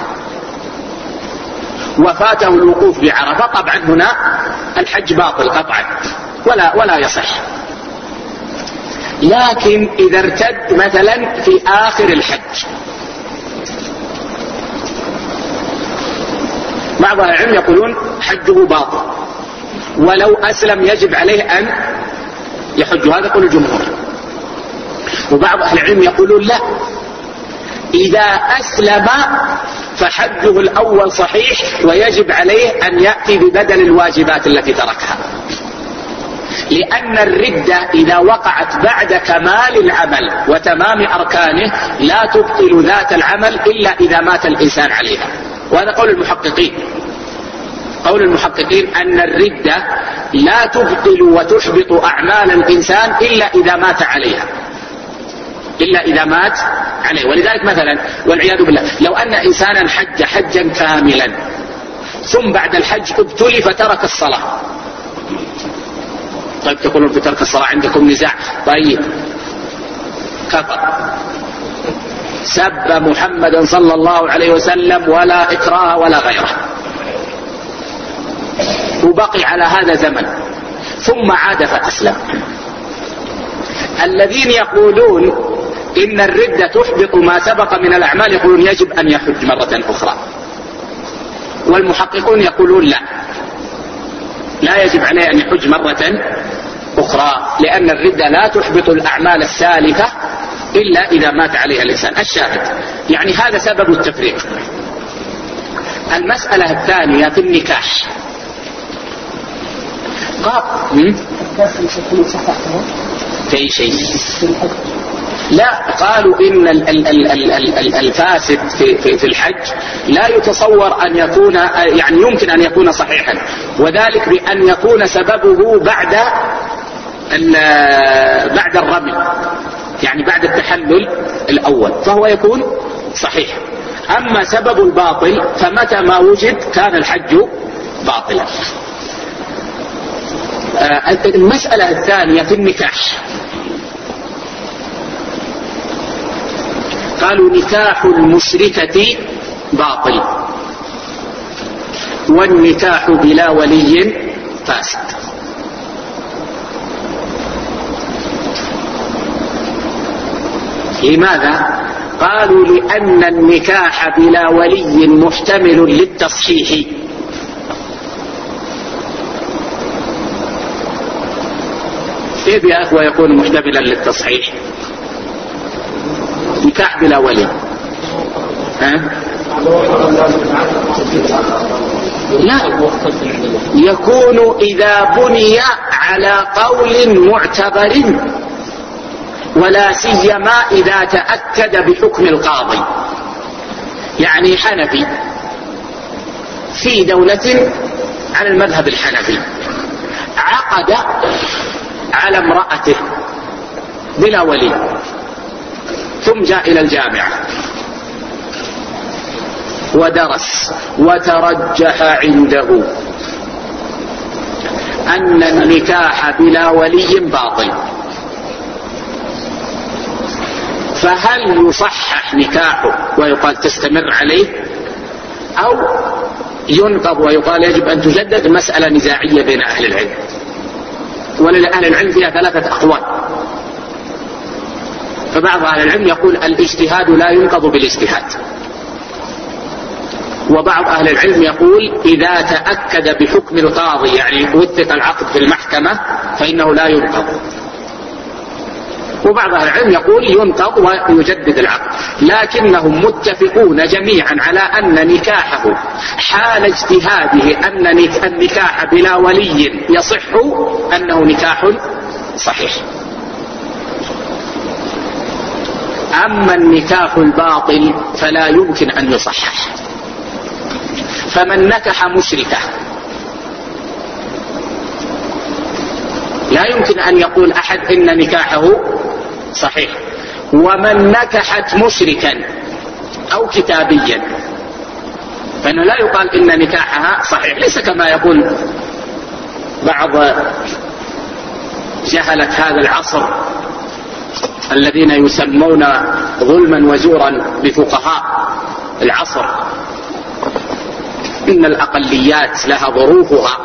وفاته الوقوف بعرفة، طبعا هنا الحج باطل قطعا ولا يصح. لكن إذا ارتد مثلا في آخر الحج، بعض العلم يقولون حجه باطل ولو أسلم يجب عليه أن يحج، هذا قول الجمهور. وبعض أهل العلم يقولون لا، إذا أسلم فحجه الأول صحيح ويجب عليه أن يأتي ببدل الواجبات التي تركها، لأن الردة إذا وقعت بعد كمال العمل وتمام أركانه لا تبطل ذات العمل إلا إذا مات الإنسان عليها. وهذا قول المحققين. قول المحققين أن الردة لا تبطل وتحبط أعمال الإنسان إلا إذا مات عليها، ولذلك مثلا والعياذ بالله لو أن إنسانا حج حجا كاملا ثم بعد الحج ابتلي فترك الصلاة، طيب تقولون في ترك الصلاة عندكم نزاع، طيب كفر، سب محمدا صلى الله عليه وسلم ولا إكراه ولا غيره، وبقي على هذا زمن ثم عاد فأسلم. الذين يقولون إن الردة تحبط ما سبق من الأعمال يقولون يجب أن يحج مرة أخرى، والمحققون يقولون لا يجب عليه أن يحج مرة أخرى، لأن الردة لا تحبط الأعمال السالفة إلا إذا مات عليها الإنسان. الشاهد يعني هذا سبب التفريق. المسألة الثانية في النكاح، في شيء لا، قالوا إن الفاسد في الحج لا يتصور أن يكون، يعني يمكن أن يكون صحيحا، وذلك بأن يكون سببه بعد الرمي، يعني بعد التحلل الأول، فهو يكون صحيح. أما سبب الباطل فمتى ما وجد كان الحج باطلا. المسألة الثانية في النكاح، قالوا نكاح المشركة باطل والنكاح بلا ولي فاسد. لماذا؟ قالوا لأن النكاح بلا ولي محتمل للتصحيح، كيف يا أخوة يكون محتملا للتصحيح؟ نكاح بلا ولي لا، يكون إذا بني على قول معتبر، ولا سيما إذا تأكد بحكم القاضي. يعني حنفي في دولة على المذهب الحنفي عقد على امرأته بلا ولي، ثم جاء إلى الجامعة ودرس وترجح عنده أن النكاح بلا ولي باطل، فهل يصحح نكاحه ويقال تستمر عليه، أو ينقض ويقال يجب أن تجدد؟ مسألة نزاعية بين أهل العلم، ولأهل العلم فيها 3 أقوال. فبعض أهل العلم يقول الاجتهاد لا ينقض بالاجتهاد، وبعض أهل العلم يقول إذا تأكد بحكم القاضي، يعني وثق العقد في المحكمة، فإنه لا ينقض. وبعض أهل العلم يقول ينقض ويجدد العقد، لكنهم متفقون جميعا على أن نكاحه حال اجتهاده أن النكاح بلا ولي يصح، أنه نكاح صحيح. أما النكاح الباطل فلا يمكن أن يصحح. فمن نكح مشركة لا يمكن أن يقول أحد إن نكاحه صحيح، ومن نكحت مشركا أو كتابيا فإنه لا يقال إن نكاحها صحيح. ليس كما يقول بعض جهلة هذا العصر الذين يسمون ظلما وزورا بفقهاء العصر، إن الأقليات لها ظروفها،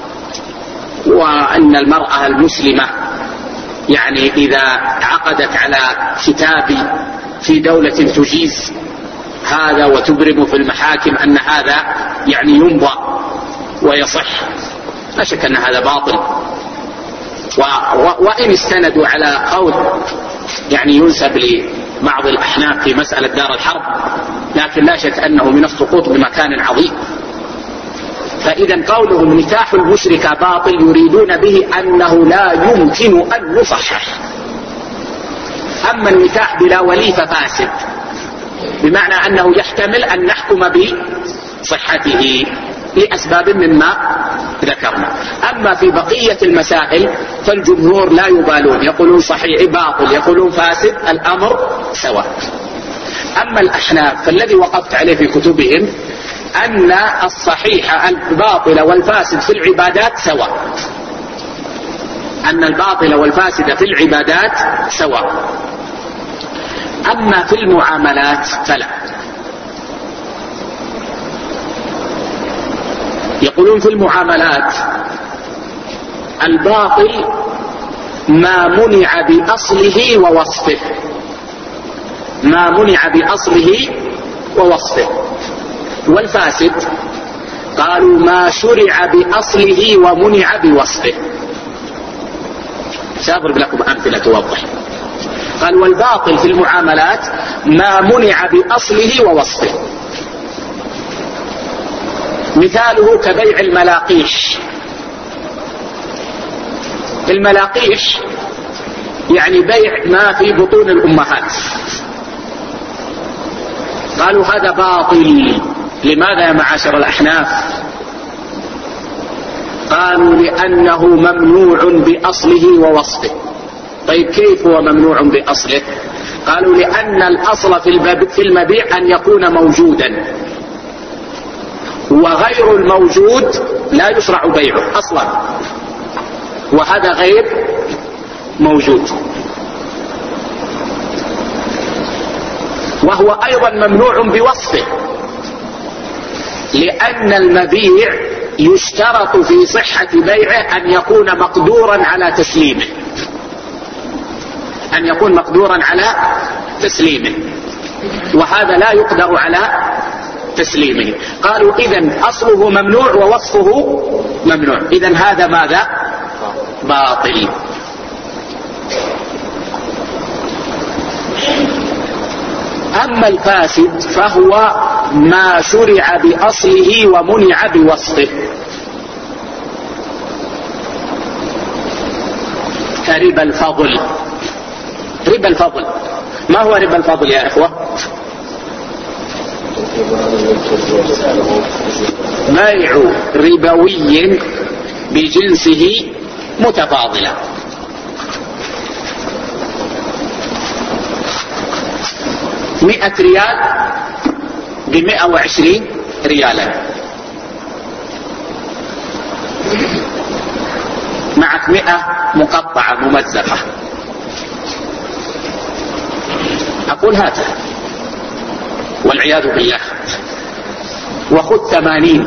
وأن المرأة المسلمة يعني إذا عقدت على كتاب في دولة تجيز هذا وتبرم في المحاكم أن هذا يعني يمضى ويصح. لا شك أن هذا باطل، وإن استندوا على قول يعني ينسب لبعض الأحناف في مسألة دار الحرب، لكن لا شك أنه من السقوط بمكان عظيم. فإذا قولهم نكاح المشركة باطل يريدون به أنه لا يمكن أن يصحح. أما النكاح بلا ولي ففاسد، بمعنى أنه يحتمل أن نحكم بصحته لأسباب مما ذكرنا. أما في بقية المسائل فالجمهور لا يبالون، يقولون صحيح باطل، يقولون فاسد، الأمر سواء. أما الأحناف فالذي وقفت عليه في كتبهم أن الصحيح الباطل والفاسد في العبادات سواء، أن الباطل والفاسد في العبادات سواء. أما في المعاملات فلا. يقولون في المعاملات الباطل ما منع بأصله ووصفه، ما منع بأصله ووصفه. والفاسد قالوا ما شرع بأصله ومنع بوصفه. سأضرب لكم أمثلة توضح. قال والباطل في المعاملات ما منع بأصله ووصفه. مثاله كبيع الملاقيش. الملاقيش يعني بيع ما في بطون الأمهات. قالوا هذا باطل. لماذا يا معاشر الأحناف؟ قالوا لأنه ممنوع بأصله ووصفه. طيب كيف هو ممنوع بأصله؟ قالوا لأن الأصل في المبيع أن يكون موجودا، وغير الموجود لا يشرع بيعه أصلا، وهذا غير موجود. وهو أيضا ممنوع بوصفه، لأن المبيع يشترط في صحة بيعه أن يكون مقدورا على تسليمه، أن يكون مقدورا على تسليمه، وهذا لا يقدر على تسليمه. قالوا إذن أصله ممنوع ووصفه ممنوع، إذن هذا ماذا؟ باطل. أما الفاسد فهو ما شرع بأصله ومنع بوسطه، كربا الفضل. ربا الفضل، ما هو ربا الفضل يا إخوة؟ بيع ربوي بجنسه متفاضلا. مئة ريال ب120 ريالا، معك 100 مقطعة ممزقة، أقول هاتها والعياذ بالله وخذ 80،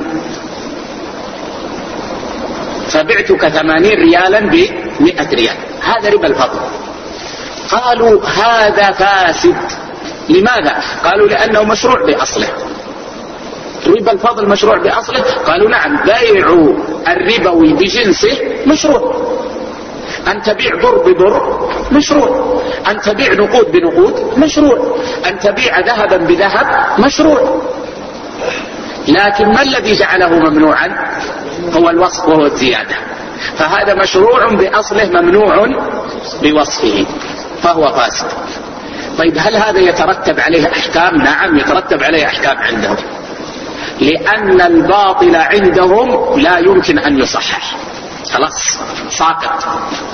فبعتك 80 ريالا ب100 ريال، هذا ربا الفضل. قالوا هذا فاسد. لماذا؟ قالوا لأنه مشروع بأصله. ربا الفضل مشروع بأصله؟ قالوا نعم، بيع الربوي بجنسه مشروع. أن تبيع بر ببر مشروع، أن تبيع نقود بنقود مشروع، أن تبيع ذهبا بذهب مشروع. لكن ما الذي جعله ممنوعا؟ هو الوصف وهو الزيادة. فهذا مشروع بأصله ممنوع بوصفه، فهو فاسد. طيب هل هذا يترتب عليه أحكام؟ نعم يترتب عليه أحكام عندهم، لأن الباطل عندهم لا يمكن أن يصحح، خلاص ساقط.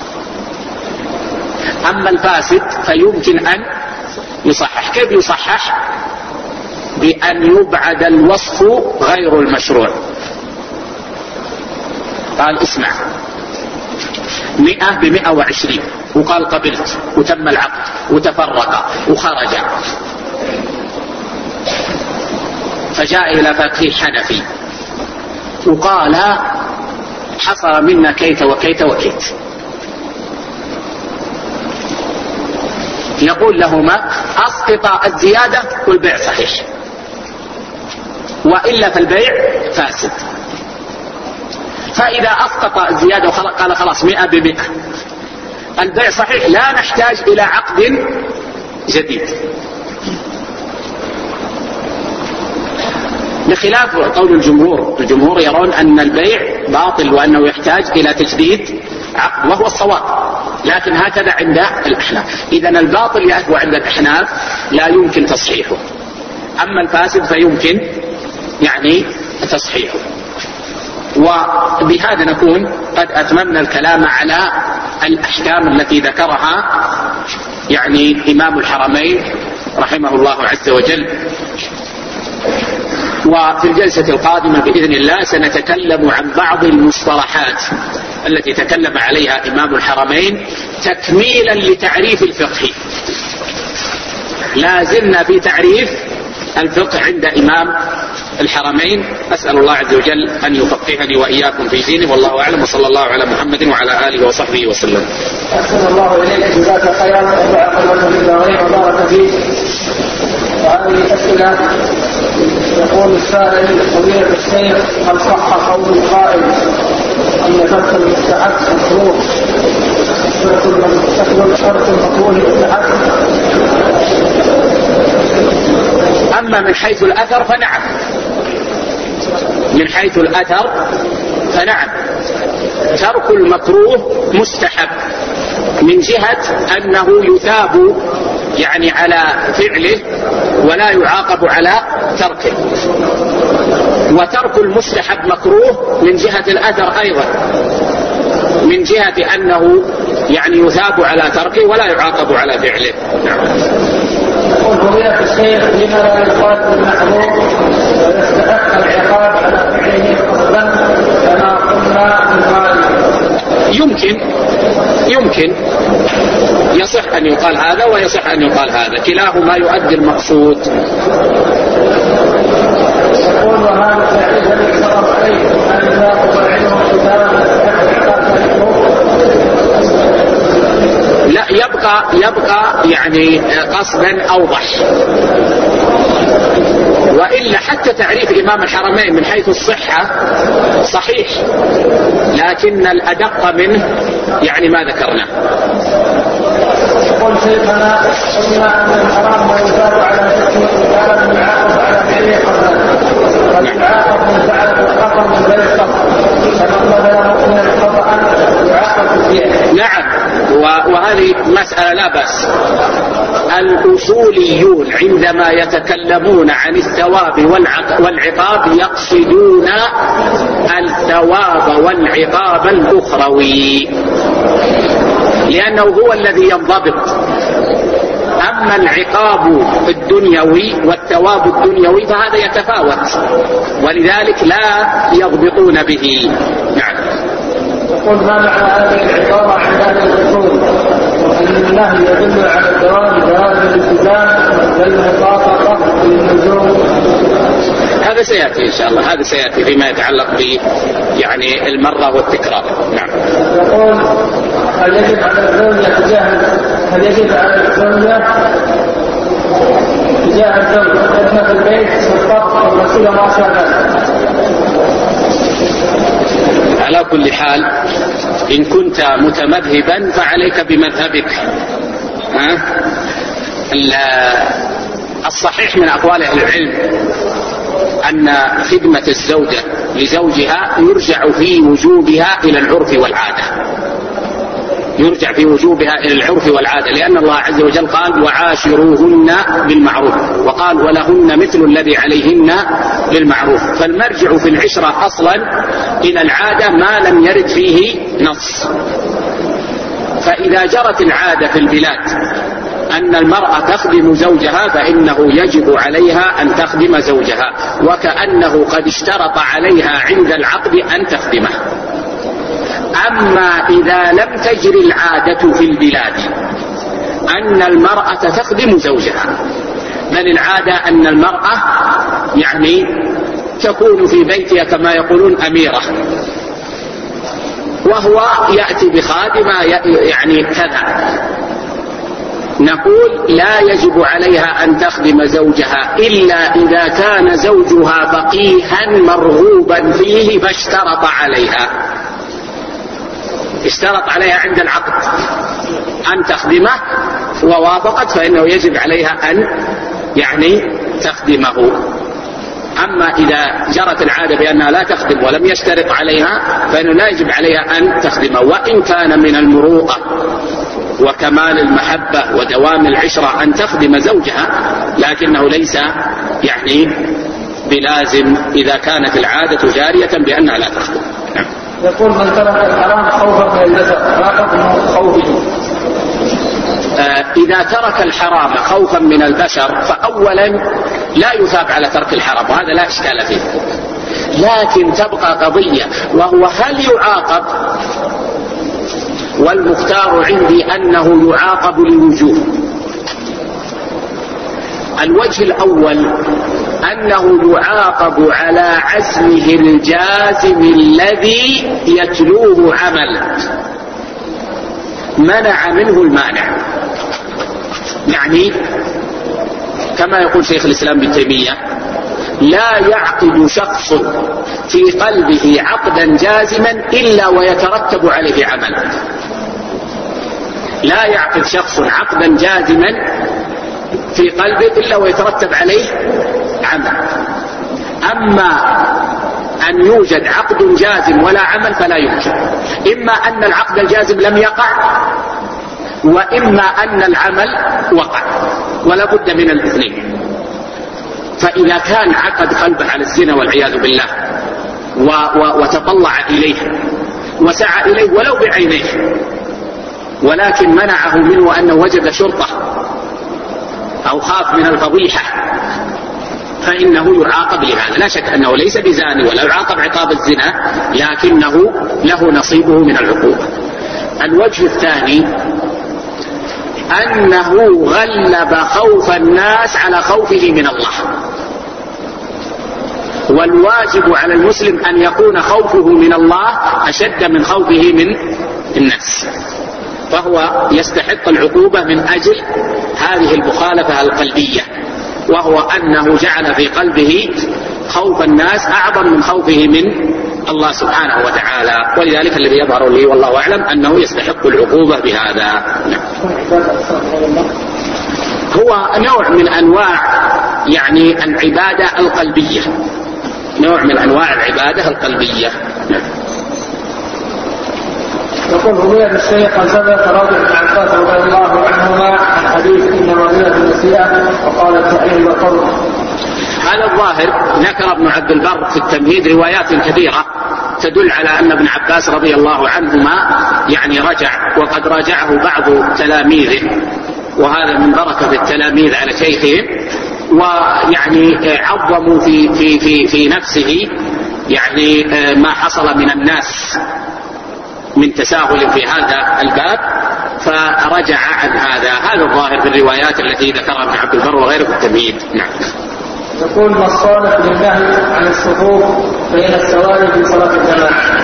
أما الفاسد فيمكن أن يصحح. كيف يصحح؟ بأن يبعد الوصف غير المشروع. قال اسمع 100 ب120 وقال قبلت وتم العقد وتفرق وخرج، فجاء إلى فقيه حنفي وقال حصل منا كيت وكيت وكيت، يقول لهما أسقط الزيادة والبيع صحيح، وإلا فالبيع فاسد. فإذا أسقط الزيادة وقال خلاص 100 ب100 البيع صحيح، لا نحتاج إلى عقد جديد، بخلاف قول الجمهور. الجمهور يرون أن البيع باطل وأنه يحتاج إلى تجديد عقد، وهو الصواب، لكن هكذا عند الأحناف. إذن الباطل يا أخوة عند الأحناف لا يمكن تصحيحه، أما الفاسد فيمكن يعني تصحيحه. وبهذا نكون قد أتممنا الكلام على الأحكام التي ذكرها يعني إمام الحرمين رحمه الله عز وجل. وفي الجلسة القادمة بإذن الله سنتكلم عن بعض المصطلحات التي تكلم عليها إمام الحرمين تكميلا لتعريف الفقه. لازلنا في تعريف الفقه عند إمام الحرمين. أسأل الله عز وجل أن يفقهني وإياكم في دينه، والله أعلم، وصلى الله على محمد وعلى آله وصحبه وسلم. أحسن الله إليك، جزاك خيرا وبارك فيك. وهذه أسئلة يقول السائل فضيلة الشيخ هل صح قول القائل أن ترك المستحب مكروه ترك المكروه مستحب؟ أما من حيث الأثر فنعم، من حيث الأثر فنعم، ترك المكروه مستحب من جهة أنه يثاب يعني على فعله ولا يعاقب على تركه، وترك المستحب مكروه من جهة الأثر أيضا، من جهة أنه يعني يثاب على تركه ولا يعاقب على فعله. يقول فضيلة الشيخ لما لا يقال بالمحظور ويستحق العقاب على فعله قصدا كما قلنا من غالب؟ يمكن يصح أن يقال هذا ويصح أن يقال هذا، كلاهما يؤدي المقصود. يقول وهذا التعريف الذي صرف عليه أن لا تضعينه كتابا لا يبقى يعني قصدا أوضح، وإلا حتى تعريف إمام الحرمين من حيث الصحة صحيح، لكن الأدق منه يعني ما ذكرناه. يقول شيخنا قلنا أن الحرام ما يزال على ذكر الرجال من يعاقب على فعله قبله ويعاقب من فعل الخطأ من غير خطأ فمن بدل مؤمنا خطأ يعاقب فيه. نعم، وهذه مسألة لا بأس. الأصوليون عندما يتكلمون عن الثواب والعقاب يقصدون الثواب والعقاب الأخروي لأنه هو الذي ينضبط. أما العقاب الدنيوي والثواب الدنيوي فهذا يتفاوت ولذلك لا يضبطون به. نعم. يقول ما معنى هذه العبارة عن هذا الأصول وأن النهي يدل على الدوام بهذا الالتزام والمطابقة للنزول؟ هذا سيأتي إن شاء الله، هذا سيأتي فيما يتعلق ب يعني المرة والتكرار. نعم. يقول هل يجب على الزوجة تجاه الزوج خدمة في البيت والطبخ والغسيل وما شابه؟ على كل حال إن كنت متمذهبا فعليك بمذهبك. الصحيح من أقوال أهل العلم أن خدمة الزوجة لزوجها يرجع في وجوبها إلى العرف والعادة، يرجع في وجوبها إلى العرف والعادة، لأن الله عز وجل قال وعاشروهن بالمعروف، وقال ولهن مثل الذي عليهن بالمعروف. فالمرجع في العشرة أصلا إلى العادة ما لم يرد فيه نص. فإذا جرت العادة في البلاد أن المرأة تخدم زوجها فإنه يجب عليها أن تخدم زوجها، وكأنه قد اشترط عليها عند العقد أن تخدمه. أما إذا لم تجر العادة في البلاد أن المرأة تخدم زوجها، بل العادة أن المرأة يعني تكون في بيتها كما يقولون أميرة، وهو يأتي بخادمة يعني كذا، نقول لا يجب عليها أن تخدم زوجها إلا إذا كان زوجها فقيها مرغوبا فيه فاشترط عليها، اشترط عليها عند العقد أن تخدمه ووافقت فإنه يجب عليها أن يعني تخدمه. أما إذا جرت العادة بأنها لا تخدم ولم يشترط عليها فإنه لا يجب عليها أن تخدمه، وإن كان من المروءة وكمال المحبة ودوام العشرة أن تخدم زوجها، لكنه ليس يعني بلازم إذا كانت العادة جارية بأنها لا تخدم. يقول من ترك الحرام خوفا من البشر ما حكم خوفه؟ إذا ترك الحرام خوفا من البشر فأولا لا يثاب على ترك الحرام، وهذا لا إشكال فيه، لكن تبقى قضية وهو هل يعاقب؟ والمختار عندي أنه يعاقب لوجوه. الوجه الأول أنه يعاقب على عزمه الجازم الذي يتلوه عمل منع منه المانع. يعني كما يقول شيخ الإسلام ابن تيمية لا يعقد شخص في قلبه عقدا جازما إلا ويترتب عليه عمل. لا يعقد شخص عقدا جازما في قلبه إلا ويترتب عليه عمل. أما أن يوجد عقد جازم ولا عمل فلا يمكن، إما أن العقد الجازم لم يقع وإما أن العمل وقع، ولا بد من الاثنين. فإذا كان عقد قلبه على الزنا والعياذ بالله وتطلع إليه وسعى إليه ولو بعينيه، ولكن منعه منه أنه وجد شرطة أو خاف من الفضيحة، فإنه يعاقب لهذا. لا شك أنه ليس بزاني ولا يعاقب عقاب الزنا، لكنه له نصيبه من العقوبة. الوجه الثاني أنه غلب خوف الناس على خوفه من الله، والواجب على المسلم أن يكون خوفه من الله أشد من خوفه من الناس، فهو يستحق العقوبة من أجل هذه المخالفة القلبية، وهو أنه جعل في قلبه خوف الناس أعظم من خوفه الله سبحانه وتعالى. ولذلك الذي يظهر لي والله أعلم أنه يستحق العقوبة بهذا. هو نوع من أنواع يعني العبادة القلبية، نوع من أنواع العبادة القلبية. يقول روي الشيخ عن ثبت رضي بن عباس رضي الله عنهما عن حديث إن مريض النسيئة وقال تعين القرب. هذا الظاهر ذكر ابن عبد البر في التمهيد روايات كثيرة تدل على أن ابن عباس رضي الله عنهما يعني رجع، وقد راجعه بعض تلاميذه، وهذا من بركة التلاميذ على شيخهم، ويعني عظموا في نفسه يعني ما حصل من الناس من تساهل في هذا الباب، فرجع عن هذا الظاهر في الروايات التي ذكرها ابن عبد البر وغيره في التمهيد. نعم. يقول ما الصالح للنهي عن الصفوف بين السواري في صلاة الجماعة؟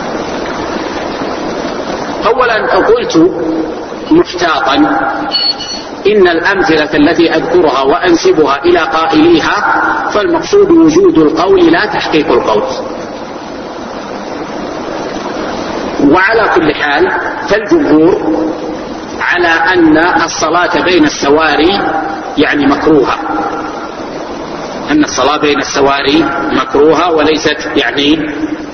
أولا قلت محتاطا إن الأمثلة التي أذكرها وأنسبها إلى قائليها فالمقصود وجود القول لا تحقيق القول. وعلى كل حال فالجمهور على أن الصلاة بين السواري يعني مكروهة، أن الصلاة بين السواري مكروهة وليست يعني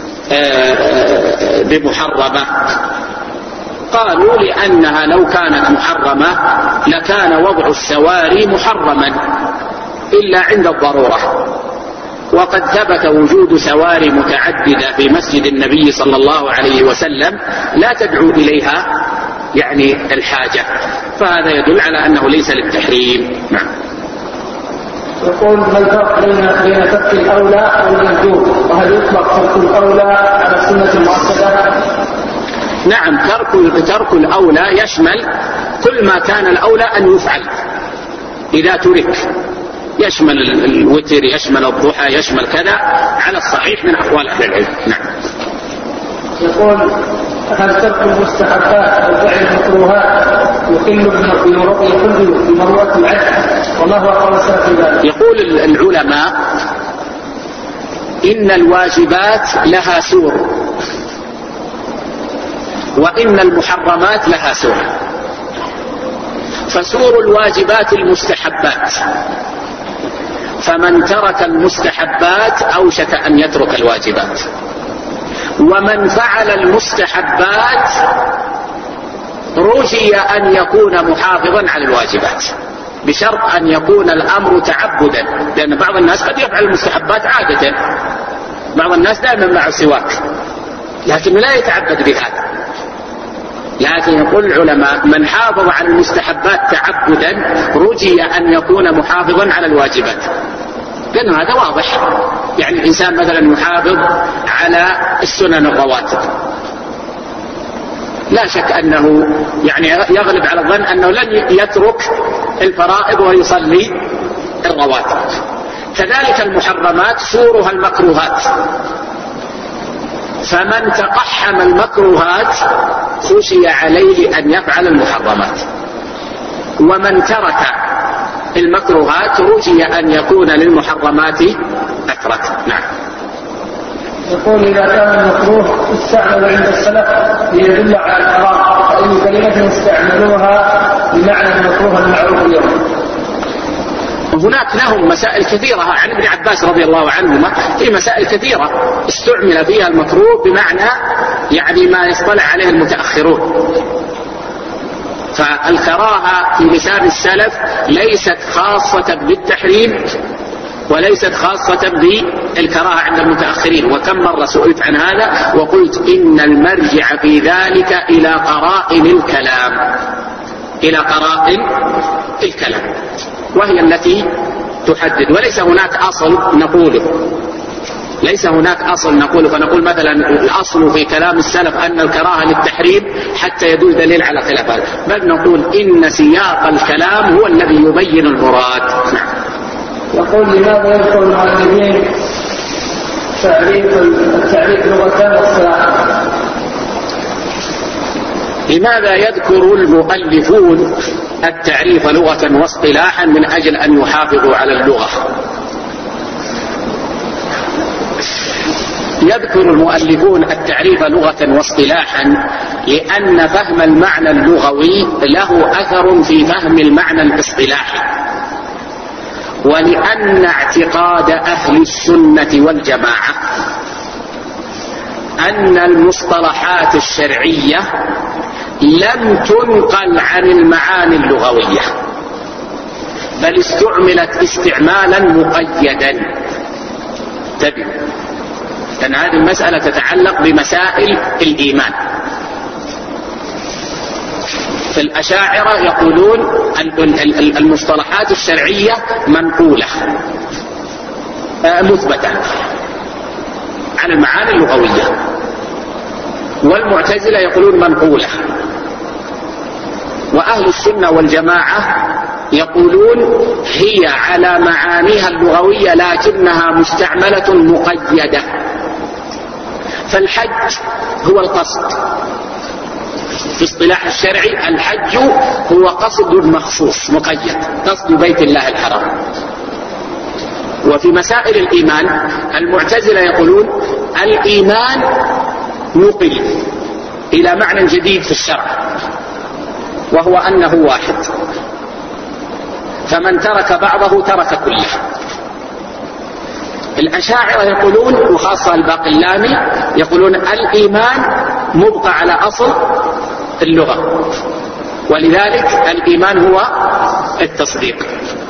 بمحرمة. قالوا لأنها لو كانت محرمة لكان وضع السواري محرما إلا عند الضرورة، وقد ثبت وجود سواري متعددة في مسجد النبي صلى الله عليه وسلم لا تدعو إليها يعني الحاجة، فهذا يدل على أنه ليس للتحريم. نعم. يقول ما الفرق بين ترك الأولى والمندوب، وهل يطلق ترك الأولى على السنة المؤكدة؟ نعم، ترك الأولى يشمل كل ما كان الأولى أن يفعل إذا ترك، يشمل الوتر، يشمل الضحى، يشمل كذا على الصحيح من أقوال أهل العلم. نعم. يقول هل ترك المستحبات وفعل المكروهات يقل بمروءة العدل، وما هو قول السلف في ذلك؟ يقول العلماء إن الواجبات لها سور وإن المحرمات لها سور، فسور الواجبات المستحبات، فمن ترك المستحبات أوشك أن يترك الواجبات، ومن فعل المستحبات رجي أن يكون محافظا على الواجبات، بشرط أن يكون الأمر تعبدا، لأن بعض الناس قد يفعل المستحبات عادة، بعض الناس دائما مع السواك لكن لا يتعبد بهذا. لكن يقول العلماء من حافظ على المستحبات تعبدا رجي أن يكون محافظا على الواجبات، لأن هذا واضح. يعني الإنسان مثلا يحافظ على السنن الرواتب، لا شك أنه يعني يغلب على الظن أنه لن يترك الفرائض ويصلي الرواتب. كذلك المحرمات سورها المكروهات، فمن تقحم المكروهات خشي عليه أن يفعل المحرمات، ومن ترك المكروهات رجي أن يكون للمحرمات أترك. نعم. يقول إذا كان المكروه استعمل عند السلف ليدل على الحرام، فإن كلمة استعملوها بمعنى المكروه المعروف اليوم. هناك لهم مسائل كثيرة عن ابن عباس رضي الله عنهما، في مسائل كثيرة استعمل فيها المكروه بمعنى يعني ما يصطلح عليه المتأخرون. فالكراهة في لسان السلف ليست خاصة بالتحريم وليست خاصة بالكراهة عند المتأخرين، وكم مرة سئلت عن هذا وقلت إن المرجع في ذلك إلى قرائن الكلام، إلى قرائن الكلام، وهي التي تحدد، وليس هناك أصل نقوله، ليس هناك أصل نقوله، فنقول مثلا الأصل في كلام السلف أن الكراهة للتحريم حتى يدل دليل على خلاف هذا، بل نقول إن سياق الكلام هو الذي يبين المراد. يقول لماذا يذكر المؤلفين تعريف لغة واصطلاحا؟ لماذا يذكر المؤلفون التعريف لغة واصطلاحا؟ من أجل أن يحافظوا على اللغة، يذكر المؤلفون التعريف لغة واصطلاحا لأن فهم المعنى اللغوي له أثر في فهم المعنى الاصطلاحي، ولأن اعتقاد أهل السنة والجماعة أن المصطلحات الشرعية لم تنقل عن المعاني اللغوية، بل استعملت استعمالا مقيدا. انتبهوا، لأن هذه المسألة تتعلق بمسائل الإيمان. في الأشاعرة يقولون المصطلحات الشرعية منقولة مثبتة عن المعاني اللغوية، والمعتزلة يقولون منقولة، وأهل السنة والجماعة يقولون هي على معانيها اللغوية لكنها مستعملة مقيدة. فالحج هو القصد في اصطلاح الشرعي، الحج هو قصد مخصوص مقيد، قصد بيت الله الحرام. وفي مسائل الإيمان المعتزلة يقولون الإيمان نقل إلى معنى جديد في الشرع، وهو أنه واحد، فمن ترك بعضه ترك كله. الأشاعرة يقولون، وخاصة الباقلاني، يقولون الإيمان مبقى على أصل اللغة، ولذلك الإيمان هو التصديق.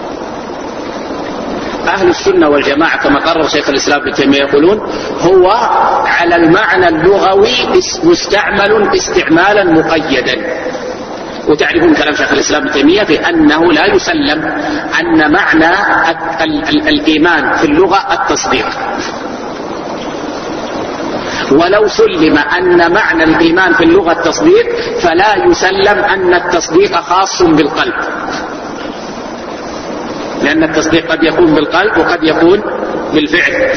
أهل السنة والجماعة كما قرر شيخ الإسلام ابن تيمية يقولون هو على المعنى اللغوي مستعمل استعمالا مقيدا. وتعرفون كلام شيخ الإسلام ابن تيمية في أنه لا يسلم أن معنى الإيمان في اللغة التصديق، ولو سلم أن معنى الإيمان في اللغة التصديق فلا يسلم أن التصديق خاص بالقلب، لأن التصديق قد يكون بالقلب وقد يكون بالفعل،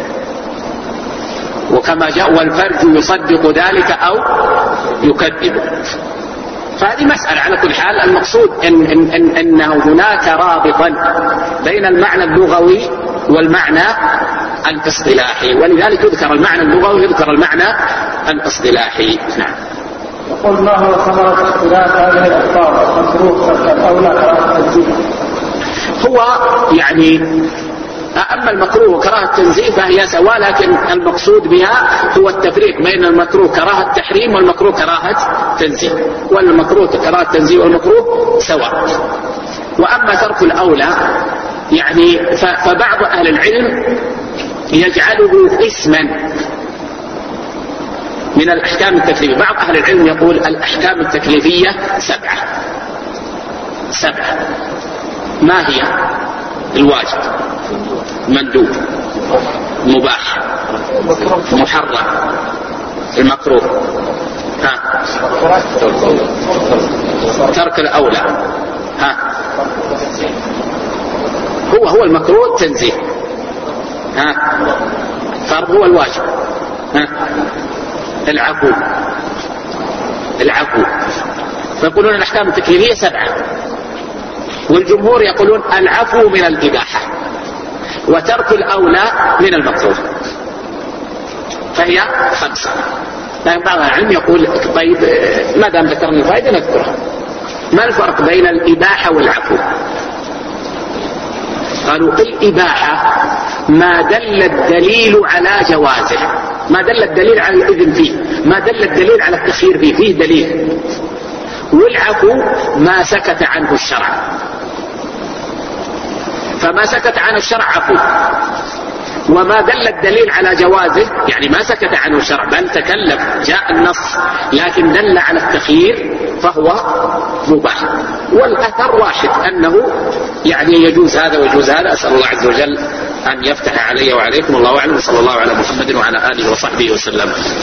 وكما جاء والفرج يصدق ذلك أو يكذب. فهذه مسألة. على كل حال المقصود أنه هناك رابطا بين المعنى اللغوي والمعنى الاصطلاحي، ولذلك يذكر المعنى اللغوي ويذكر المعنى الاصطلاحي. نعم. يقول ما هو ثمرة اختلاف هذه الأخبار؟ مكروه أو لا كراهة التنزيه؟ هو يعني أما المكروه وكراهة التنزيه فهي سواء، لكن المقصود بها هو التفريق بين المكروه كراهة تحريم والمكروه كراهة تنزيه، والمكروه كراهة تنزيه والمكروه سواء. وأما ترك الأولى يعني فبعض أهل العلم يجعله اسما من الأحكام التكليفية. بعض أهل العلم يقول الأحكام التكليفية 7. ما هي؟ الواجب، مندوب، مباح، محرم، المكروه، ترك الأولى، هو المكروه تنزيه، فرض هو الواجب، العفو. فيقولون الأحكام التكليفية 7، والجمهور يقولون العفو من الإباحة وترك الأولى من المكروه، فهي 5. لكن بعض العلم يقول طيب ما دام ذكرنا الفائدة نذكرها. ما الفرق بين الإباحة والعفو؟ قالوا الإباحة ما دل الدليل على جوازه، ما دل الدليل على الإذن فيه، ما دل الدليل على التخيير فيه دليل. والعفو ما سكت عنه الشرع، فما سكت عن الشرع عفو، وما دل الدليل على جوازه يعني ما سكت عنه الشرع بل تكلم جاء النص لكن دل على التخيير فهو مباح. والأثر واحد أنه يعني يجوز هذا ويجوز هذا. أسأل الله عز وجل أن يفتح علي وعليكم. الله أعلم. صلى الله على محمد وعلى آله وصحبه وسلم.